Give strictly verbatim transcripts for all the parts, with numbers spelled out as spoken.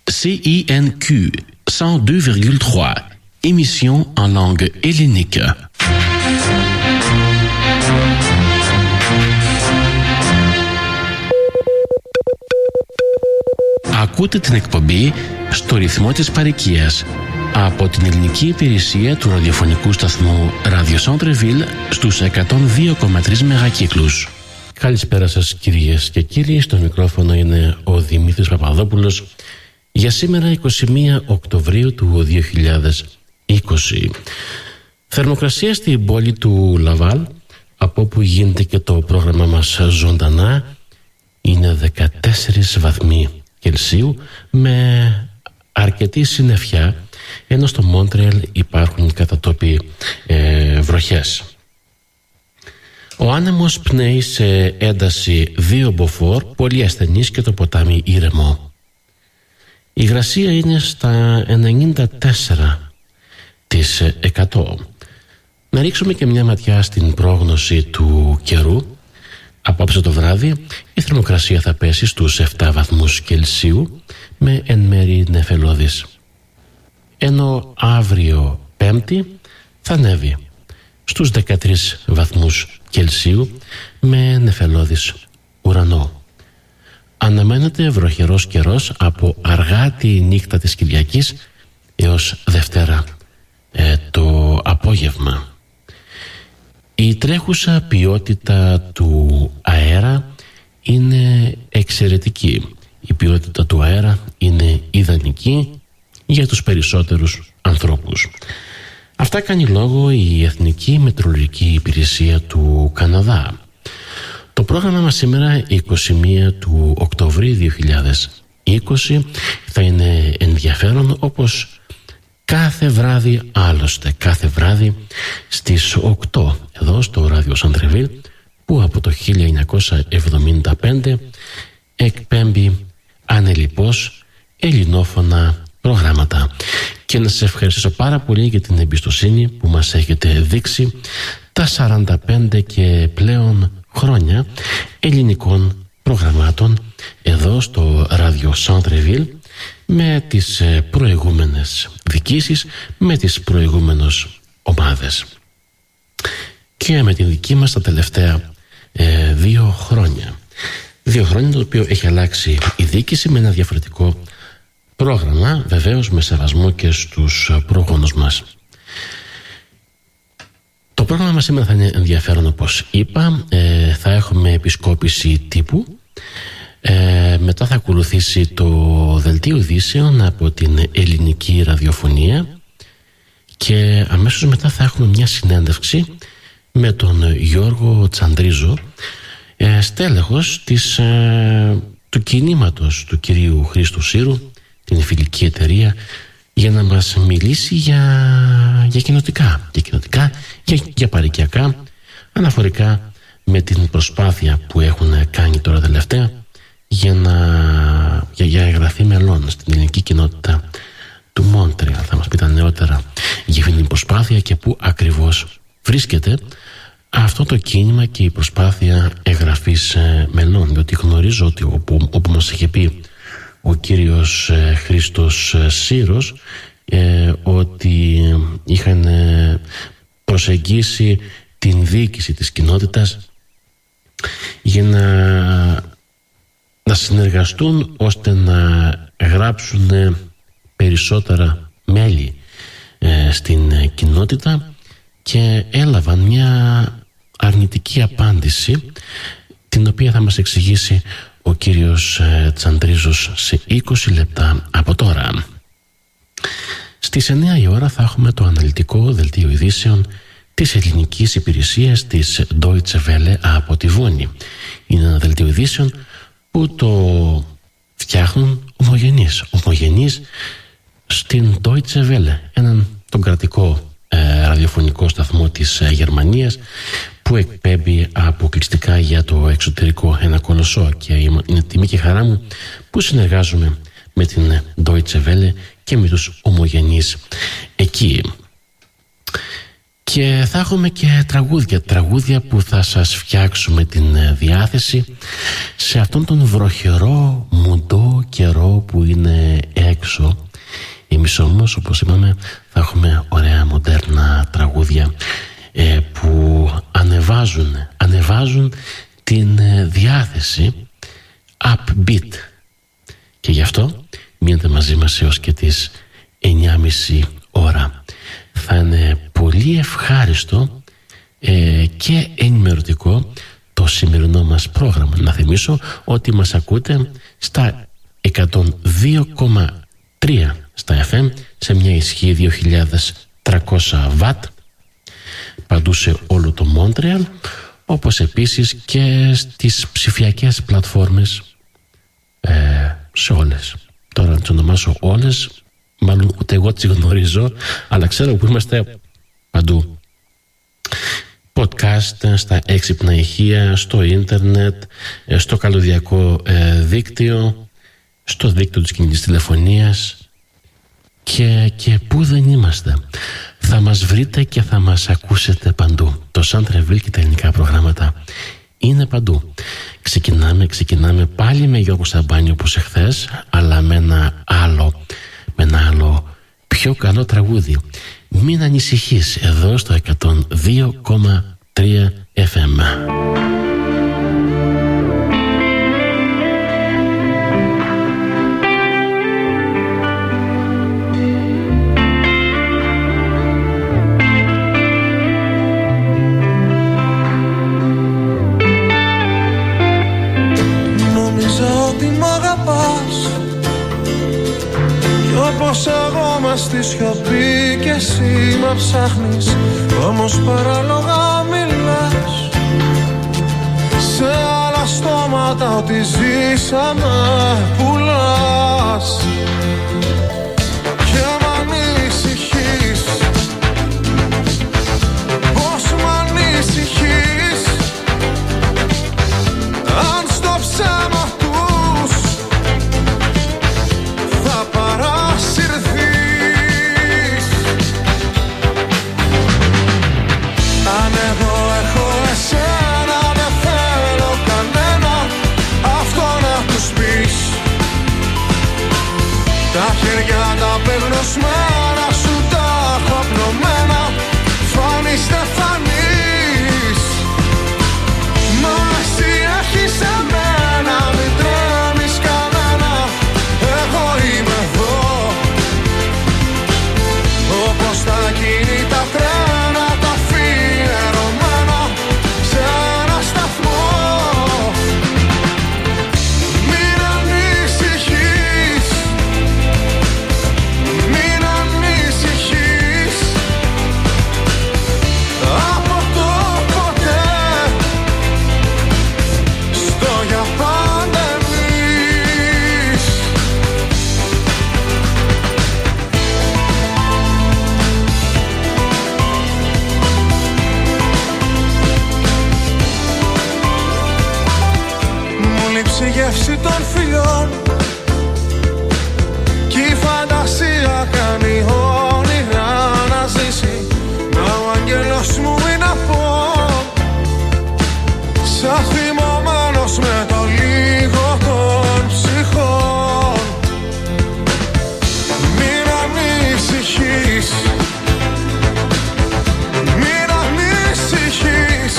C I N Q cent deux virgule trois, émission en langue hellénique. Ακούτε την εκπομπή στο ρυθμό της παροικίας από την ελληνική υπηρεσία του ραδιοφωνικού σταθμού Radio Centre-Ville στους εκατόν δύο κόμμα τρία μεγακύκλους. Καλησπέρα σας κυρίες και κύριοι, στο μικρόφωνο είναι ο Δημήτρης Παπαδόπουλος για σήμερα εικοστή πρώτη Οκτωβρίου του δύο χιλιάδες είκοσι. Θερμοκρασία στην πόλη του Λαβάλ, από όπου γίνεται και το πρόγραμμα μας ζωντανά, είναι δεκατέσσερις βαθμοί Κελσίου με αρκετή συννεφιά, ενώ στο Μόντρεαλ υπάρχουν κατά τόποι ε, βροχές. Ο άνεμος πνέει σε ένταση δύο μποφόρ, πολύ ασθενής και το ποτάμι ήρεμο. Η υγρασία είναι στα ενενήντα τέσσερα τοις εκατό. Να ρίξουμε και μια ματιά στην πρόγνωση του καιρού. Απόψε το βράδυ η θερμοκρασία θα πέσει στους επτά βαθμούς Κελσίου με εν μέρει νεφελώδης, ενώ αύριο Πέμπτη θα ανέβει στους δεκατρείς βαθμούς Κελσίου με νεφελώδης ουρανό. Αναμένεται βροχερός καιρός από αργά τη νύχτα της Κυριακής έως Δευτέρα ε, το απόγευμα. Η τρέχουσα ποιότητα του αέρα είναι εξαιρετική. Η ποιότητα του αέρα είναι ιδανική για τους περισσότερους ανθρώπους. Αυτά κάνει λόγο η Εθνική Μετεωρολογική Υπηρεσία του Καναδά. Το πρόγραμμα μας σήμερα, εικοστή πρώτη του Οκτωβρίου δύο χιλιάδες είκοσι, θα είναι ενδιαφέρον όπως κάθε βράδυ, άλλωστε κάθε βράδυ στις οκτώ εδώ στο Radio Centre-Ville, που από το χίλια εννιακόσια εβδομήντα πέντε εκπέμπει ανελιπώς ελληνόφωνα προγράμματα. Και να σας ευχαριστήσω πάρα πολύ για την εμπιστοσύνη που μας έχετε δείξει τα σαράντα πέντε και πλέον χρόνια ελληνικών προγραμμάτων εδώ στο Radio Centre-Ville, με τις προηγούμενες δικήσεις, με τις προηγούμενες ομάδες και με την δική μας τα τελευταία ε, δύο χρόνια. Δύο χρόνια το οποίο έχει αλλάξει η διοίκηση με ένα διαφορετικό πρόγραμμα, βεβαίως με σεβασμό και στους προγόνους μας. Το πρόγραμμα μας σήμερα θα είναι ενδιαφέρον, όπως είπα. ε, θα έχουμε επισκόπηση τύπου. Ε, μετά θα ακολουθήσει το δελτίο ειδήσεων από την ελληνική ραδιοφωνία και αμέσως μετά θα έχουμε μια συνέντευξη με τον Γιώργο Τσαντρίζο, ε, στέλεχος της, ε, του κινήματος του κυρίου Χρήστου Σύρου, την φιλική εταιρεία, για να μας μιλήσει για, για κοινοτικά, για, κοινοτικά για, για παροικιακά, αναφορικά με την προσπάθεια που έχουν κάνει τώρα τελευταία για να για, για εγγραφή μελών στην ελληνική κοινότητα του Μόντρεαλ. Θα μας πει τα νεότερα για αυτήν την προσπάθεια και πού ακριβώς βρίσκεται αυτό το κίνημα και η προσπάθεια εγγραφής ε, μελών, διότι γνωρίζω ότι όπου, όπου μας είχε πει ο κύριος ε, Χρήστος ε, Σύρος ε, ότι είχαν ε, προσεγγίσει την διοίκηση της κοινότητας για να να συνεργαστούν ώστε να γράψουν περισσότερα μέλη ε, στην κοινότητα, και έλαβαν μια αρνητική απάντηση, την οποία θα μας εξηγήσει ο κύριος ε, Τσαντρίζος σε είκοσι λεπτά από τώρα. Στις εννιά η ώρα θα έχουμε το αναλυτικό δελτίο ειδήσεων της ελληνικής υπηρεσίας της Deutsche Welle από τη Βόνη. Είναι ένα δελτίο ειδήσεων που το φτιάχνουν ομογενείς, ομογενείς στην Deutsche Welle, έναν τον κρατικό ε, ραδιοφωνικό σταθμό της ε, Γερμανίας, που εκπέμπει αποκλειστικά για το εξωτερικό, ένα κολοσσό, και είναι τιμή και χαρά μου που συνεργάζομαι με την Deutsche Welle και με τους ομογενείς εκεί. Και θα έχουμε και τραγούδια, τραγούδια που θα σας φτιάξουμε την διάθεση σε αυτόν τον βροχερό μουντό καιρό που είναι έξω. Εμείς όμως, όπως είπαμε, θα έχουμε ωραία μοντέρνα τραγούδια ε, που ανεβάζουν, ανεβάζουν την ε, διάθεση upbeat. Και γι' αυτό μείνετε μαζί μας έως και τις εννιά και μισή ώρα. Θα είναι πολύ ευχάριστο ε, και ενημερωτικό το σημερινό μας πρόγραμμα. Να θυμίσω ότι μας ακούτε στα εκατόν δύο κόμμα τρία στα εφ εμ σε μια ισχύ δύο χιλιάδες τριακόσια βατ παντού σε όλο το Μόντρεαλ, όπως επίσης και στις ψηφιακές πλατφόρμες ε, σε όλες. Τώρα να τις ονομάσω όλες, μάλλον ούτε εγώ τις γνωρίζω, αλλά ξέρω που είμαστε παντού. Podcast στα έξυπνα ηχεία, στο ίντερνετ, στο καλωδιακό ε, δίκτυο, στο δίκτυο της κινητής τηλεφωνίας και, και πού δεν είμαστε. Θα μας βρείτε και θα μας ακούσετε παντού. Το Σαντρεβίλ και τα ελληνικά προγράμματα είναι παντού. Ξεκινάμε, ξεκινάμε πάλι με Γιώργο Σαμπάνη όπως εχθές, αλλά με ένα άλλο, με ένα άλλο πιο καλό τραγούδι. Μην ανησυχείς, εδώ στο εκατόν δύο κόμμα τρία εφ εμ. Όπως εγώ μες στη σιωπή και εσύ με ψάχνεις, όμως παράλογα μιλάς σε άλλα στόματα ότι ζήσαμε πουλάς. Και μ' ανησυχείς, πως μ' ανησυχείς, αν στο ψέμα τους θα παρασυρθείς. Αν εγώ έχω εσένα, δεν θέλω κανένα, αυτό να τους πεις. Τα χέρια τα πεγνωσμένα σου τα έχω απλωμένα, φωνή στεφανής. Μα εσύ έχεις εμένα, μην τρέμεις κανένα, εγώ είμαι εδώ. Όπως τα κινητά τρένα τα αφιερωμένα σε ένα σταθμό. Μην ανησυχείς, μην ανησυχείς, από το ποτέ στο για πάντα εμείς. Μου λείψει η γεύση των φιλιών κι η φαντασία κάνει όνειρα να ζήσει. Μα ο άγγελος μου είναι από, σαν θυμωμένος με το λίγο των ψυχών. Μην ανησυχείς, μην ανησυχείς,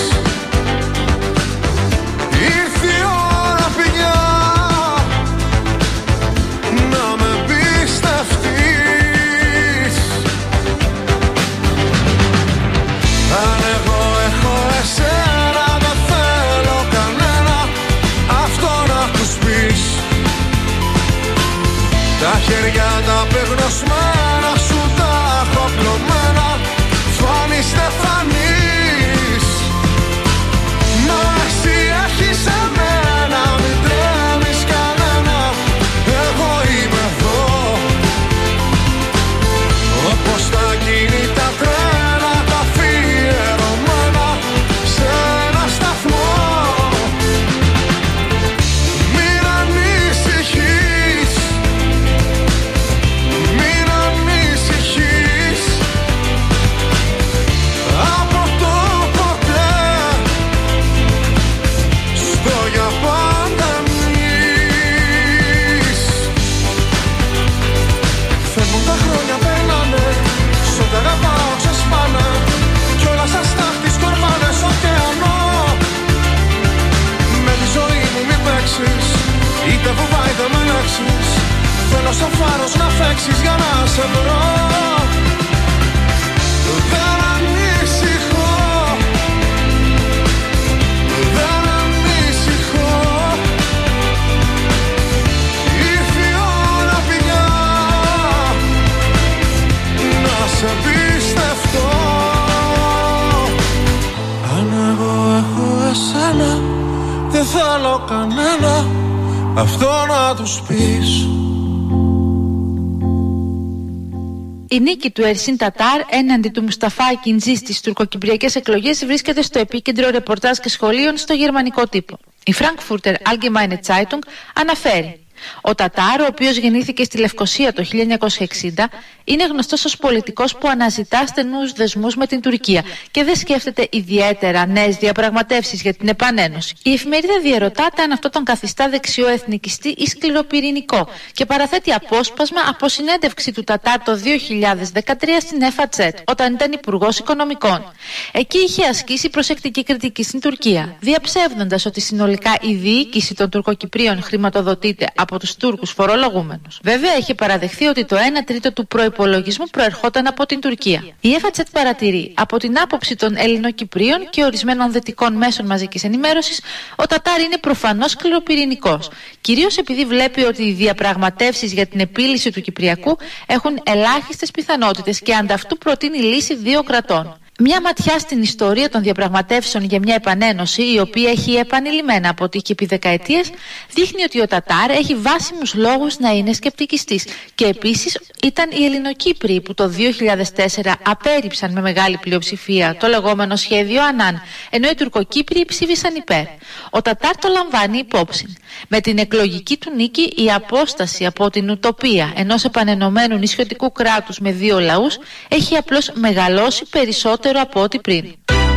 ήρθε η ώρα πια να με πιστευτείς. είτε φοβάει είτε με ελέγξεις. Θέλω στο φάρος να φέξεις για να σε βρω. Δεν ανησυχώ, δεν ανησυχώ. Ήρθε η ώρα πια να σε πιστευτώ. Αν εγώ έχω εσένα, δεν θέλω κανένα αυτό να τους πεις. Η νίκη του Ερσίν Τατάρ έναντι του Μουσταφά Ακιντζή στις τουρκοκυπριακές εκλογές βρίσκεται στο επίκεντρο ρεπορτάζ και σχολείων στο γερμανικό τύπο. Η Frankfurter Allgemeine Zeitung αναφέρει: ο Τατάρ, ο οποίος γεννήθηκε στη Λευκοσία το χίλια εννιακόσια εξήντα, είναι γνωστός ως πολιτικός που αναζητά στενούς δεσμούς με την Τουρκία και δεν σκέφτεται ιδιαίτερα νέες διαπραγματεύσεις για την επανένωση. Η εφημερίδα διερωτάται αν αυτό τον καθιστά δεξιό-εθνικιστή ή σκληροπυρηνικό και παραθέτει απόσπασμα από συνέντευξη του Τατάρ το δύο χιλιάδες δεκατρία στην Εφατζέτ, όταν ήταν υπουργός οικονομικών. Εκεί είχε ασκήσει προσεκτική κριτική στην Τουρκία, διαψεύδοντας ότι συνολικά η διοίκηση των Τουρκοκυπρίων χρηματοδοτείται από τους Τούρκους φορολογούμενους. Βέβαια, είχε παραδεχθεί ότι το ένα τρίτο του προϋπολογισμού προερχόταν από την Τουρκία. Η Εφατζέτ παρατηρεί: από την άποψη των Ελληνοκυπρίων και ορισμένων δυτικών μέσων μαζικής ενημέρωσης, ο Τατάρ είναι προφανώς σκληροπυρηνικός. Κυρίως επειδή βλέπει ότι οι διαπραγματεύσεις για την επίλυση του Κυπριακού έχουν ελάχιστες πιθανότητες και ανταυτού προτείνει λύση δύο κρατών. Μια ματιά στην ιστορία των διαπραγματεύσεων για μια επανένωση, η οποία έχει επανειλημμένα αποτύχει επί δεκαετίες, δείχνει ότι ο Τατάρ έχει βάσιμους λόγους να είναι σκεπτικιστής. Και επίσης ήταν οι Ελληνοκύπριοι που το δύο χιλιάδες τέσσερα απέρριψαν με μεγάλη πλειοψηφία το λεγόμενο σχέδιο Ανάν, ενώ οι Τουρκοκύπριοι ψήφισαν υπέρ. Ο Τατάρ το λαμβάνει υπόψη. Με την εκλογική του νίκη, η απόσταση από την ουτοπία ενός επανενωμένου νησιωτικού κράτους με δύο λαούς έχει απλώς μεγαλώσει περισσότερο από ό,τι πριν.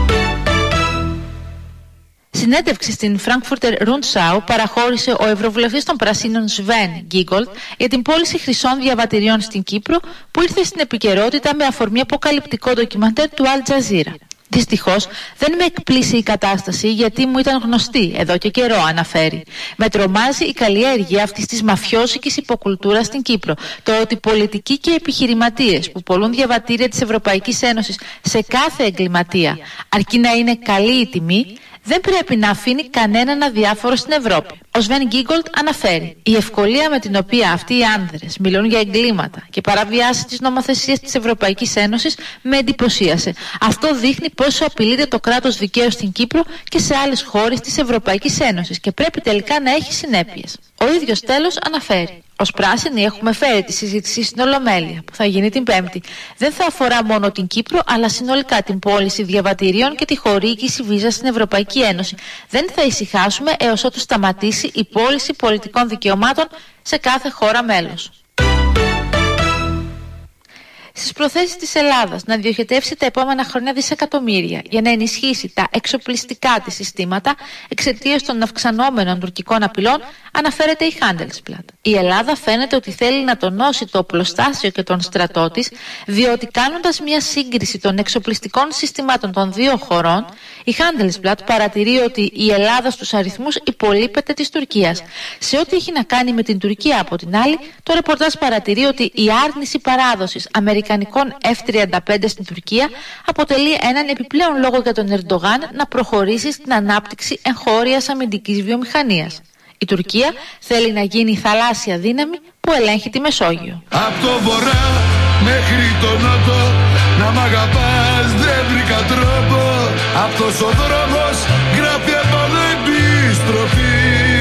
Συνέντευξη στην Frankfurter Rundschau παραχώρησε ο Ευρωβουλευτής των Πρασίνων Sven Giegold για την πώληση χρυσών διαβατηριών στην Κύπρο, που ήρθε στην επικαιρότητα με αφορμή αποκαλυπτικό ντοκιμαντέρ του Al Jazeera. Δυστυχώς δεν με εκπλήσει η κατάσταση, γιατί μου ήταν γνωστή εδώ και καιρό, αναφέρει. Με τρομάζει η καλλιέργεια αυτής της μαφιόσικης υποκουλτούρας στην Κύπρο. Το ότι πολιτικοί και επιχειρηματίες που πωλούν διαβατήρια της Ευρωπαϊκής Ένωσης σε κάθε εγκληματία, αρκεί να είναι καλή η τιμή, δεν πρέπει να αφήνει κανέναν αδιάφορο στην Ευρώπη. Ο Σβέν Γκίγκολτ αναφέρει: η ευκολία με την οποία αυτοί οι άνδρες μιλούν για εγκλήματα και παραβιάσεις της νομοθεσίας της Ευρωπαϊκής Ένωσης με εντυπωσίασε. Αυτό δείχνει πόσο απειλείται το κράτος δικαίου στην Κύπρο και σε άλλες χώρες της Ευρωπαϊκής Ένωσης και πρέπει τελικά να έχει συνέπειες. Ο ίδιος τέλος αναφέρει: ως πράσινοι έχουμε φέρει τη συζήτηση στην Ολομέλεια, που θα γίνει την Πέμπτη. Δεν θα αφορά μόνο την Κύπρο, αλλά συνολικά την πώληση διαβατηρίων και τη χορήγηση βίζα στην Ευρωπαϊκή Ένωση. Δεν θα ησυχάσουμε έως ότου σταματήσει η πώληση πολιτικών δικαιωμάτων σε κάθε χώρα μέλος. Στις προθέσεις της Ελλάδας να διοχετεύσει τα επόμενα χρόνια δισεκατομμύρια για να ενισχύσει τα εξοπλιστικά της συστήματα εξαιτίας των αυξανόμενων τουρκικών απειλών, αναφέρεται η Handelsblatt. Η Ελλάδα φαίνεται ότι θέλει να τονώσει το οπλοστάσιο και τον στρατό της, διότι κάνοντας μια σύγκριση των εξοπλιστικών συστημάτων των δύο χωρών, η Handelsblatt παρατηρεί ότι η Ελλάδα στους αριθμούς υπολείπεται της Τουρκίας. Σε ό,τι έχει να κάνει με την Τουρκία, από την άλλη, το ρεπορτάζ παρατηρεί ότι η άρνηση παράδοσης αμερικανικών εφ τριάντα πέντε στην Τουρκία αποτελεί έναν επιπλέον λόγο για τον Ερντογάν να προχωρήσει στην ανάπτυξη εγχώριας αμυντικής βιομηχανίας. Η Τουρκία θέλει να γίνει θαλάσσια δύναμη που ελέγχει τη Μεσόγειο. Από το βορρά μέχρι το νότο, να μ' αγαπάς δεν βρήκα τρόπο. Αυτός ο δρόμος γράφει επάνω επιστροφή.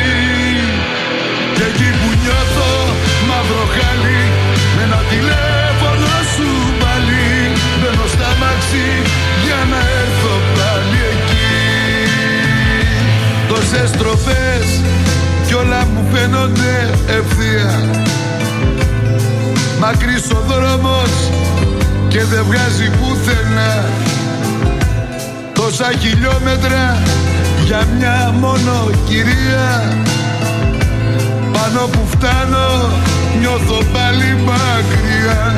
Και εκεί που νιώθω μαύρο χάλι, με ένα τηλέφωνο σου πάλι, μπαίνω στα μάξι για να έρθω πάλι εκεί. Τόσες στροφές κι όλα μου φαίνονται ευθεία. Μακρύς ο δρόμος και δεν βγάζει πουθενά. Τόσα χιλιόμετρα για μια μόνο κυρία. Πάνω που φτάνω νιώθω πάλι μακριά.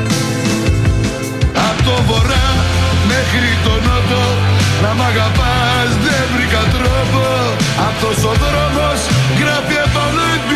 Απ' το βορρά μέχρι το νότο, να μ' αγαπάς δεν βρήκα τρόπο. Αυτός ο δρόμος γράφει επάνω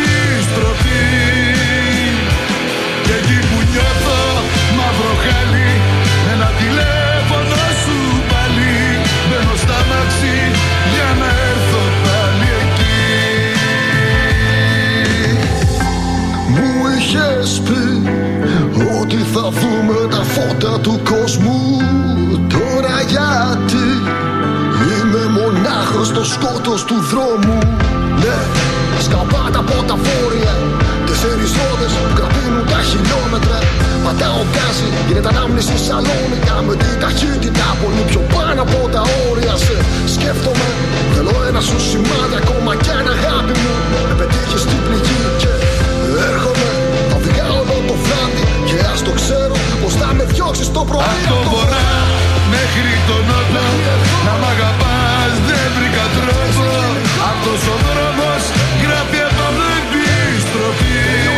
του κόσμου. Τώρα γιατί είμαι μονάχος στο σκότος του δρόμου. Ναι, σκαπάτα από τα βόρεια, τέσσερις ρόδες που κρατήνουν τα χιλιόμετρα. Πατάω γκάζι, γίνεται ανάμνηση σαλόνικα με την ταχύτητα πολύ πιο πάνω από τα όρια. Σε σκέφτομαι, θέλω ένα σου σημάδι, ακόμα κι αν αγάπη μου με πετύχεις στην πληγή. Και έρχομαι, θα οδηγά όλο το βράδυ και ας το ξέρω πως θα με διώξεις το πρωί. Από το βορρά μέχρι τον νότο, να μ' αγαπάς δεν βρήκα τρόπο. Αυτός ο δρόμος γράφει επάνω επιστροφή.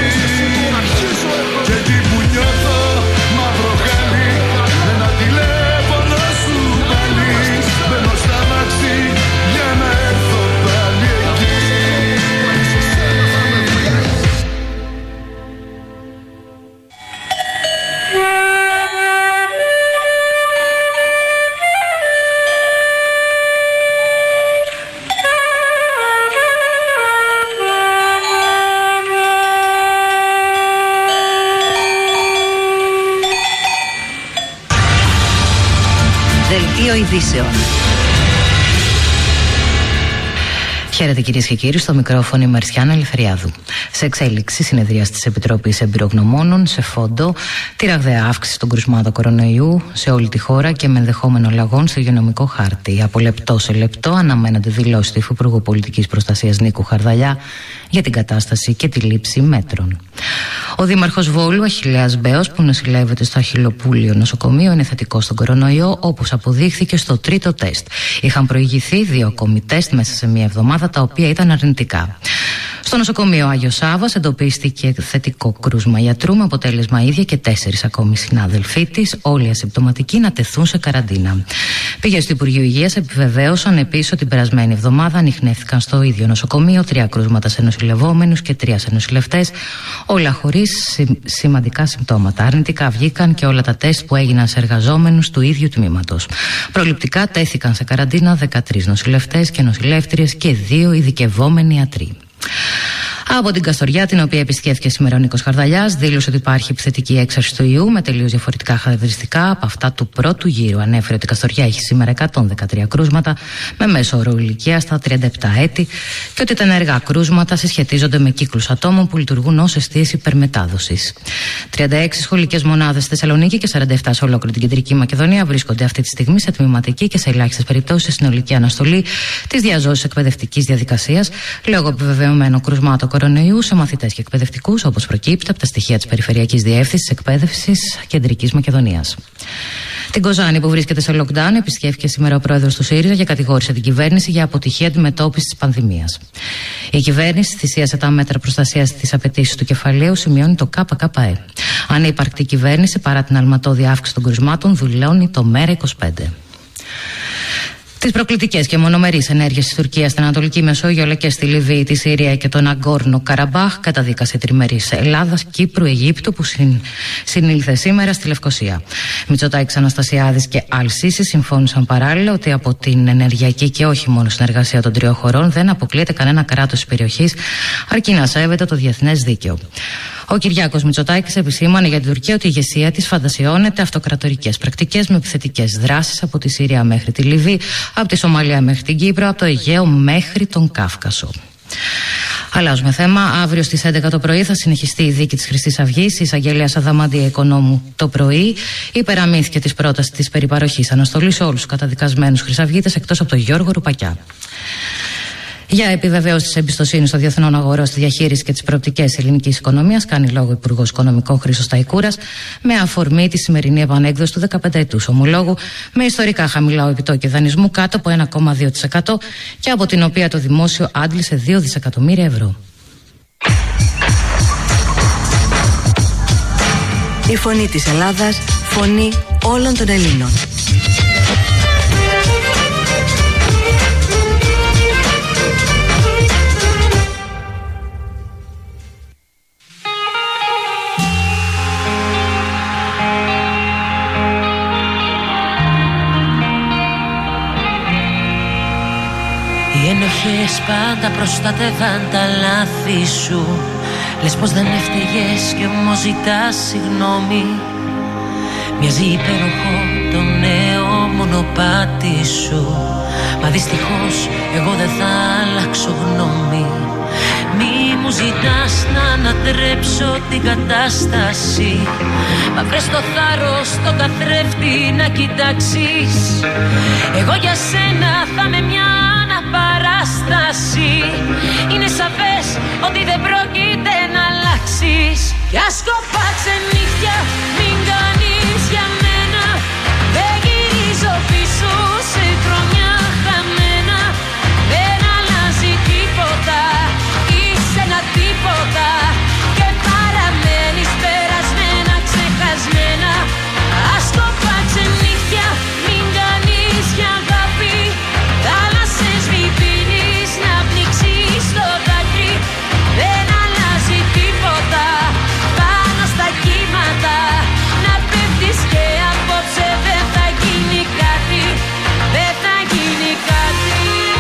Και εκεί που νιώθω μαύρο χάλι, με ένα τηλέφωνο σου πάλι, μπαίνω στα μάξι για να έρθω πάλι εκεί. Δελτίο ειδήσεων. Χαίρετε κυρίες και κύριοι, στο μικρόφωνο η Μαρσιάνα Ελευθεριάδου. Σε εξέλιξη συνεδρία της Επιτροπής Εμπειρογνωμόνων, σε φόντο τη ραγδαία αύξηση των κρουσμάτων κορονοϊού σε όλη τη χώρα και με ενδεχόμενο αλλαγών στο υγειονομικό χάρτη. Από λεπτό σε λεπτό αναμένονται δηλώσεις του Υφυπουργού Πολιτικής Προστασίας Νίκου Χαρδαλιά για την κατάσταση και τη λήψη μέτρων. Ο Δήμαρχος Βόλου, Αχιλλέας Μπέος, που νοσηλεύεται στο Αχιλλοπούλιο νοσοκομείο, είναι θετικός στον κορονοϊό, όπως αποδείχθηκε στο τρίτο τεστ. Είχαν προηγηθεί δύο ακόμη τεστ μέσα σε μία εβδομάδα, τα οποία ήταν αρνητικά. Στο νοσοκομείο Άγιος Σάββας εντοπίστηκε θετικό κρούσμα γιατρού με αποτέλεσμα ίδια και τέσσερις ακόμη συνάδελφοί της, όλοι ασυμπτωματικοί, να τεθούν σε καραντίνα. Πηγές του Υπουργείου Υγείας επιβεβαίωσαν επίσης ότι την περασμένη εβδομάδα ανιχνεύτηκαν στο ίδιο νοσοκομείο τρία κρούσματα σε νοσηλευόμενους και τρία σε νοσηλευτές, όλα χωρίς σημαντικά συμπτώματα. Αρνητικά βγήκαν και όλα τα τεστ που έγιναν σε εργαζόμενους του ίδιου τμήματος. Προληπτικά τέθηκαν σε καραντίνα δεκατρείς νοσηλευτές και νοσηλεύτριες και δύο ειδικευόμενοι ιατροί. Από την Καστοριά, την οποία επισκέφθηκε σήμερα ο Νίκος Χαρδαλιάς, δήλωσε ότι υπάρχει επιθετική έξαρση του ιού με τελείως διαφορετικά χαρακτηριστικά από αυτά του πρώτου γύρου. Ανέφερε ότι η Καστοριά έχει σήμερα εκατόν δεκατρία κρούσματα με μέσο όρο ηλικία στα τριάντα επτά έτη και ότι τα ενεργά κρούσματα συσχετίζονται με κύκλους ατόμων που λειτουργούν ως αιστείες υπερμετάδοσης. τριάντα έξι σχολικές μονάδες στη Θεσσαλονίκη και σαράντα επτά σε ολόκληρη την Κεντρική Μακεδονία βρίσκονται αυτή τη στιγμή σε τμηματική και σε ελάχιστες περιπτώσεις σε συνολική αναστολή της διαζώσης εκπαιδευτικής διαδικασίας λόγω επιβεβαιωμένων κρουσμάτων κορονοϊού σε μαθητές και εκπαιδευτικούς, όπως προκύπτει από τα στοιχεία της Περιφερειακής Διεύθυνσης Εκπαίδευσης Κεντρικής Μακεδονίας. Την Κοζάνη, που βρίσκεται σε lockdown, επισκέφθηκε σήμερα ο πρόεδρος του ΣΥΡΙΖΑ και κατηγόρησε την κυβέρνηση για αποτυχία αντιμετώπισης της πανδημίας. Η κυβέρνηση θυσίασε τα μέτρα προστασίας της απαιτήσεως του κεφαλαίου, σημειώνει το ΚΚΕ. Ανύπαρκτη κυβέρνηση, παρά την αλματώδη αύξηση των κρουσμάτων, δηλώνει το ΜΕΡΑ είκοσι πέντε. Τις προκλητικές και μονομερείς ενέργειες της Τουρκίας στην Ανατολική Μεσόγειο αλλά και στη Λιβύη, τη Συρία και τον Αγκόρνο Καραμπάχ καταδίκασε τριμερής Ελλάδας, Κύπρου, Αιγύπτου που συν, συνήλθε σήμερα στη Λευκοσία. Μητσοτάκης, Αναστασιάδης και Αλ-Σίση συμφώνησαν παράλληλα ότι από την ενεργειακή και όχι μόνο συνεργασία των τριών χωρών δεν αποκλείεται κανένα κράτος της περιοχής αρκεί να σέβεται το διεθνές δίκαιο. Ο Κυριάκος Μητσοτάκης επισήμανε για την Τουρκία ότι η ηγεσία της φαντασιώνεται αυτοκρατορικές πρακτικές με επιθετικές δράσεις από τη Συρία μέχρι τη Λιβύη, από τη Σομαλία μέχρι την Κύπρο, από το Αιγαίο μέχρι τον Κάφκασο. Αλλάζουμε θέμα. Αύριο στις έντεκα το πρωί θα συνεχιστεί η δίκη της Χρυσής Αυγής. Η εισαγγελέας Αδαμαντία Οικονόμου το πρωί υπεραμήθηκε της πρότασης της περιπαροχής αναστολής σε όλους τους καταδικασμένους χρυσαυγίτες εκτός από τον Γιώργο Ρουπακιά. Για επιβεβαίωση της εμπιστοσύνης των διεθνών αγορών στη διαχείριση και τις προοπτικές ελληνικής οικονομίας, κάνει λόγο ο Υπουργός Οικονομικών Χρήστος Σταϊκούρας με αφορμή τη σημερινή επανέκδοση του δεκαπενταετούς ομολόγου με ιστορικά χαμηλά επιτόκιο δανεισμού κάτω από ένα κόμμα δύο τοις εκατό και από την οποία το δημόσιο άντλησε δύο δισεκατομμύρια ευρώ. Η φωνή της Ελλάδας, φωνή όλων των Ελλήνων. Οι ενοχές πάντα προστατεύαν τα λάθη σου. Λες πως δεν έφταιγες και όμως ζητάς συγγνώμη. Μοιάζει υπέροχο το νέο μονοπάτι σου, μα δυστυχώς εγώ δεν θα αλλάξω γνώμη. Μη μου ζητάς να ανατρέψω την κατάσταση, μα βρες το θάρρος τον καθρέφτη να κοιτάξεις. Εγώ για σένα θα είμαι μια αναπαράσταση. Είναι σαφές ότι δεν πρόκειται να αλλάξεις. Κι ας κοπά ξενύχια μην κάνεις για μένα, δεν γυρίζω πίσω σε χρόνια χαμένα. Δεν αλλάζει τίποτα, είσαι ένα τίποτα και παραμένεις περασμένα, ξεχασμένα. Ας κοπά ξενύχια μην κάνεις για αγάπη, θάλασσες μη πίνεις να πνίξεις το δάκρυ. Δεν αλλάζει τίποτα πάνω στα κύματα, να πέφτεις και απόψε δεν θα γίνει κάτι, δεν θα γίνει κάτι.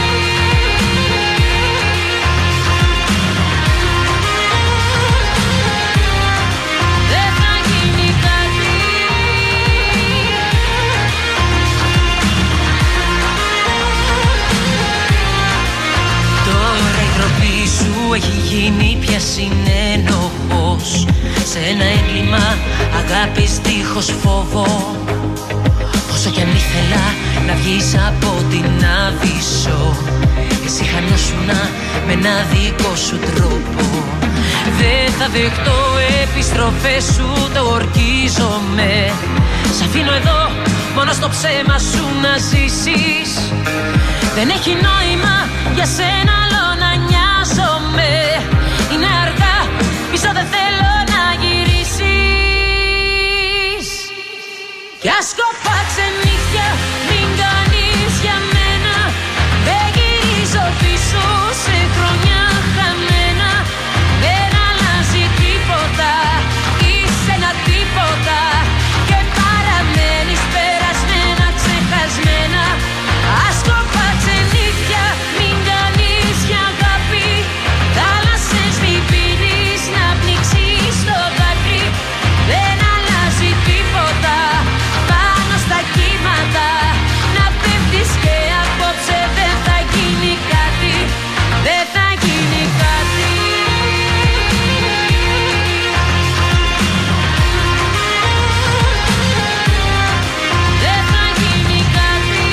Δεν θα γίνει κάτι. Τώρα η τροπή σου έχει γίνει πια συνένοχος σε ένα έγκλημα αγάπης δίχως φόβο. Όσο κι αν ήθελα να βγεις από την Άβυσσο, εσύ χανόσουνα με ένα δικό σου τρόπο. Δεν θα δεχτώ επιστροφές σου, το ορκίζομαι. Σ' αφήνω εδώ μόνο στο ψέμα σου να ζήσεις. Δεν έχει νόημα για σένα άλλο να νοιάζομαι. Είναι αργά, πίσω δεν θέλω να γυρίσεις. Κι ας κοπά ξενύχια μην κάνεις για μένα, δεν γυρίζω πίσω σε χρόνια χαμένα. Δεν αλλάζει τίποτα, είσαι ένα τίποτα και παραμένεις περασμένα, ξεχασμένα. Ας κοπά ξενύχια μην κάνεις για αγάπη, θάλασσες μη πίνεις να πνίξεις το δάκρυ. Δεν αλλάζει τίποτα πάνω στα κύματα, να πέφτεις και απόψε δεν θα γίνει κάτι, δεν θα γίνει κάτι. Δεν θα γίνει κάτι.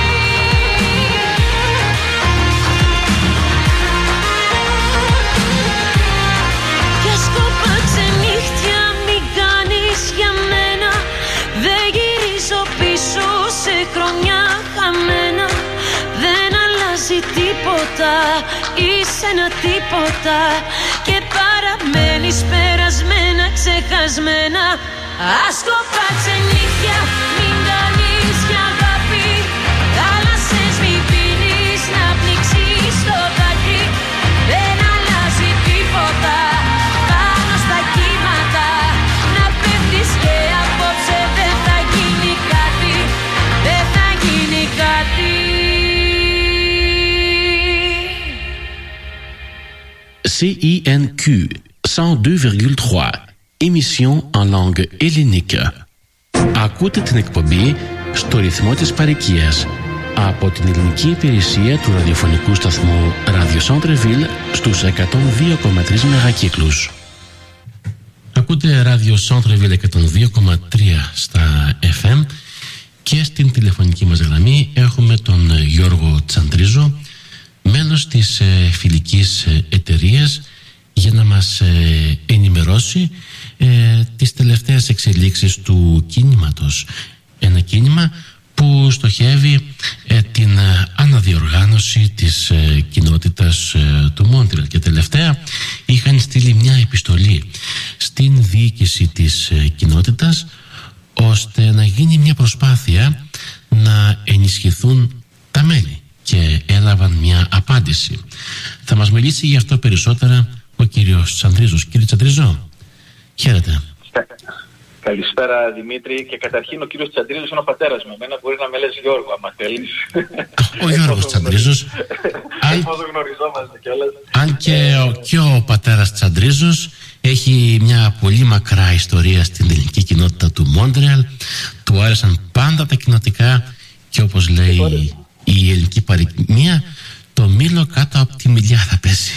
Κι ας κοπά ξενύχτια μην κάνεις για μένα, δεν γυρίζω πίσω σε χρόνια χαμένα. Δεν αλλάζει τίποτα, είσαι ένα τίποτα και παραμένεις περασμένα, ξεχασμένα. Ας κοπά ξενύχια μην κάνεις για αγάπη, θάλασσες μη πίνεις να πνίξεις το δάκρυ. Δεν αλλάζει τίποτα πάνω στα κύματα, να πέφτεις και απόψε δεν θα γίνει κάτι, δεν θα γίνει κάτι. C I N Q cent deux virgule trois, émission en langue hellénique. Ακούτε την εκπομπή στο ρυθμό της παροικίας από την ελληνική υπηρεσία του ραδιοφωνικού σταθμού Radio Centre-Ville στους εκατόν δύο κόμμα τρία μεγακύκλους. Ακούτε Radio Centre-Ville εκατόν δύο κόμμα τρία στα εφ εμ και στην τηλεφωνική μας γραμμή έχουμε τον Γιώργο Τσαντρίζο, μέλος της ε, φιλικής εταιρείας, για να μας ε, ενημερώσει ε, τις τελευταίες εξελίξεις του κίνηματος. Ένα κίνημα που στοχεύει ε, την ε, αναδιοργάνωση της ε, κοινότητας ε, του Μόντρεαλ, και τελευταία είχαν στείλει μια επιστολή στην διοίκηση της ε, κοινότητας ώστε να γίνει μια προσπάθεια να ενισχυθούν τα μέλη, και έλαβαν μια απάντηση. Θα μας μιλήσει γι' αυτό περισσότερα ο κύριος Τσαντρίζος. Κύριε Τσαντρίζο, χαίρετε. Καλησπέρα Δημήτρη, και καταρχήν ο κύριος Τσαντρίζος είναι ο πατέρας μου. Εμένα μπορεί να με λες Γιώργο, άμα θέλεις. Ο Γιώργος Τσαντρίζος. Αν γνωριζόμαστε κιόλας. Αν και ο, και ο πατέρας Τσαντρίζος Έχει μια πολύ μακρά ιστορία στην ελληνική κοινότητα του Μόντρεαλ. Του άρεσαν πάντα τα κοινοτικά και όπως λέει η ελληνική παροιμία, το μήλο κάτω από τη μιλιά θα πέσει.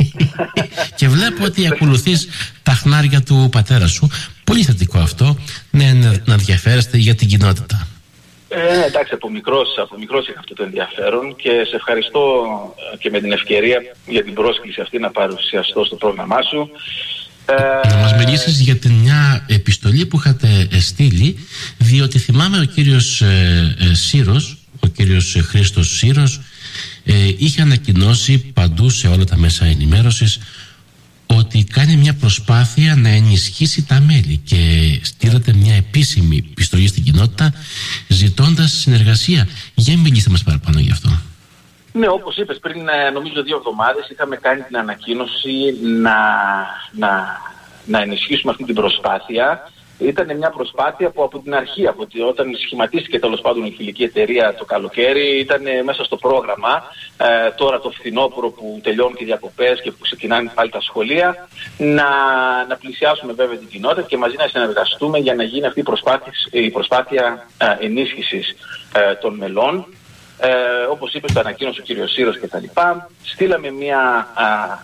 Και βλέπω ότι ακολουθείς τα χνάρια του πατέρα σου. Πολύ θετικό αυτό, ναι, να ενδιαφέρεστε για την κοινότητα. Ε, εντάξει, από μικρός, από μικρός είχα αυτό το ενδιαφέρον και σε ευχαριστώ και με την ευκαιρία για την πρόσκληση αυτή να παρουσιαστώ στο πρόγραμμά σου. Να μας μιλήσεις για την μια επιστολή που είχατε στείλει, διότι θυμάμαι ο κύριος ε, ε, Σύρος, ο κύριος Χρήστος Σύρος, ε, είχε ανακοινώσει παντού σε όλα τα μέσα ενημέρωσης ότι κάνει μια προσπάθεια να ενισχύσει τα μέλη και στείλατε μια επίσημη επιστολή στην κοινότητα ζητώντας συνεργασία. Για μιλήστε μας παραπάνω γι' αυτό. Ναι, όπως είπες, πριν νομίζω δύο εβδομάδες είχαμε κάνει την ανακοίνωση να, να, να ενισχύσουμε αυτή την προσπάθεια. Ήταν μια προσπάθεια που από την αρχή, από ότι όταν σχηματίστηκε τέλος πάντων η φιλική εταιρεία το καλοκαίρι, ήταν μέσα στο πρόγραμμα. Ε, τώρα το φθινόπωρο που τελειώνουν και οι διακοπές και που ξεκινάνε πάλι τα σχολεία, να, να πλησιάσουμε βέβαια την κοινότητα και μαζί να συνεργαστούμε για να γίνει αυτή η προσπάθεια, η προσπάθεια ε, ενίσχυσης ε, των μελών. Ε, όπως είπε, το ανακοίνωσε ο κύριος Σύρος και τα λοιπά. Στείλαμε μια, α,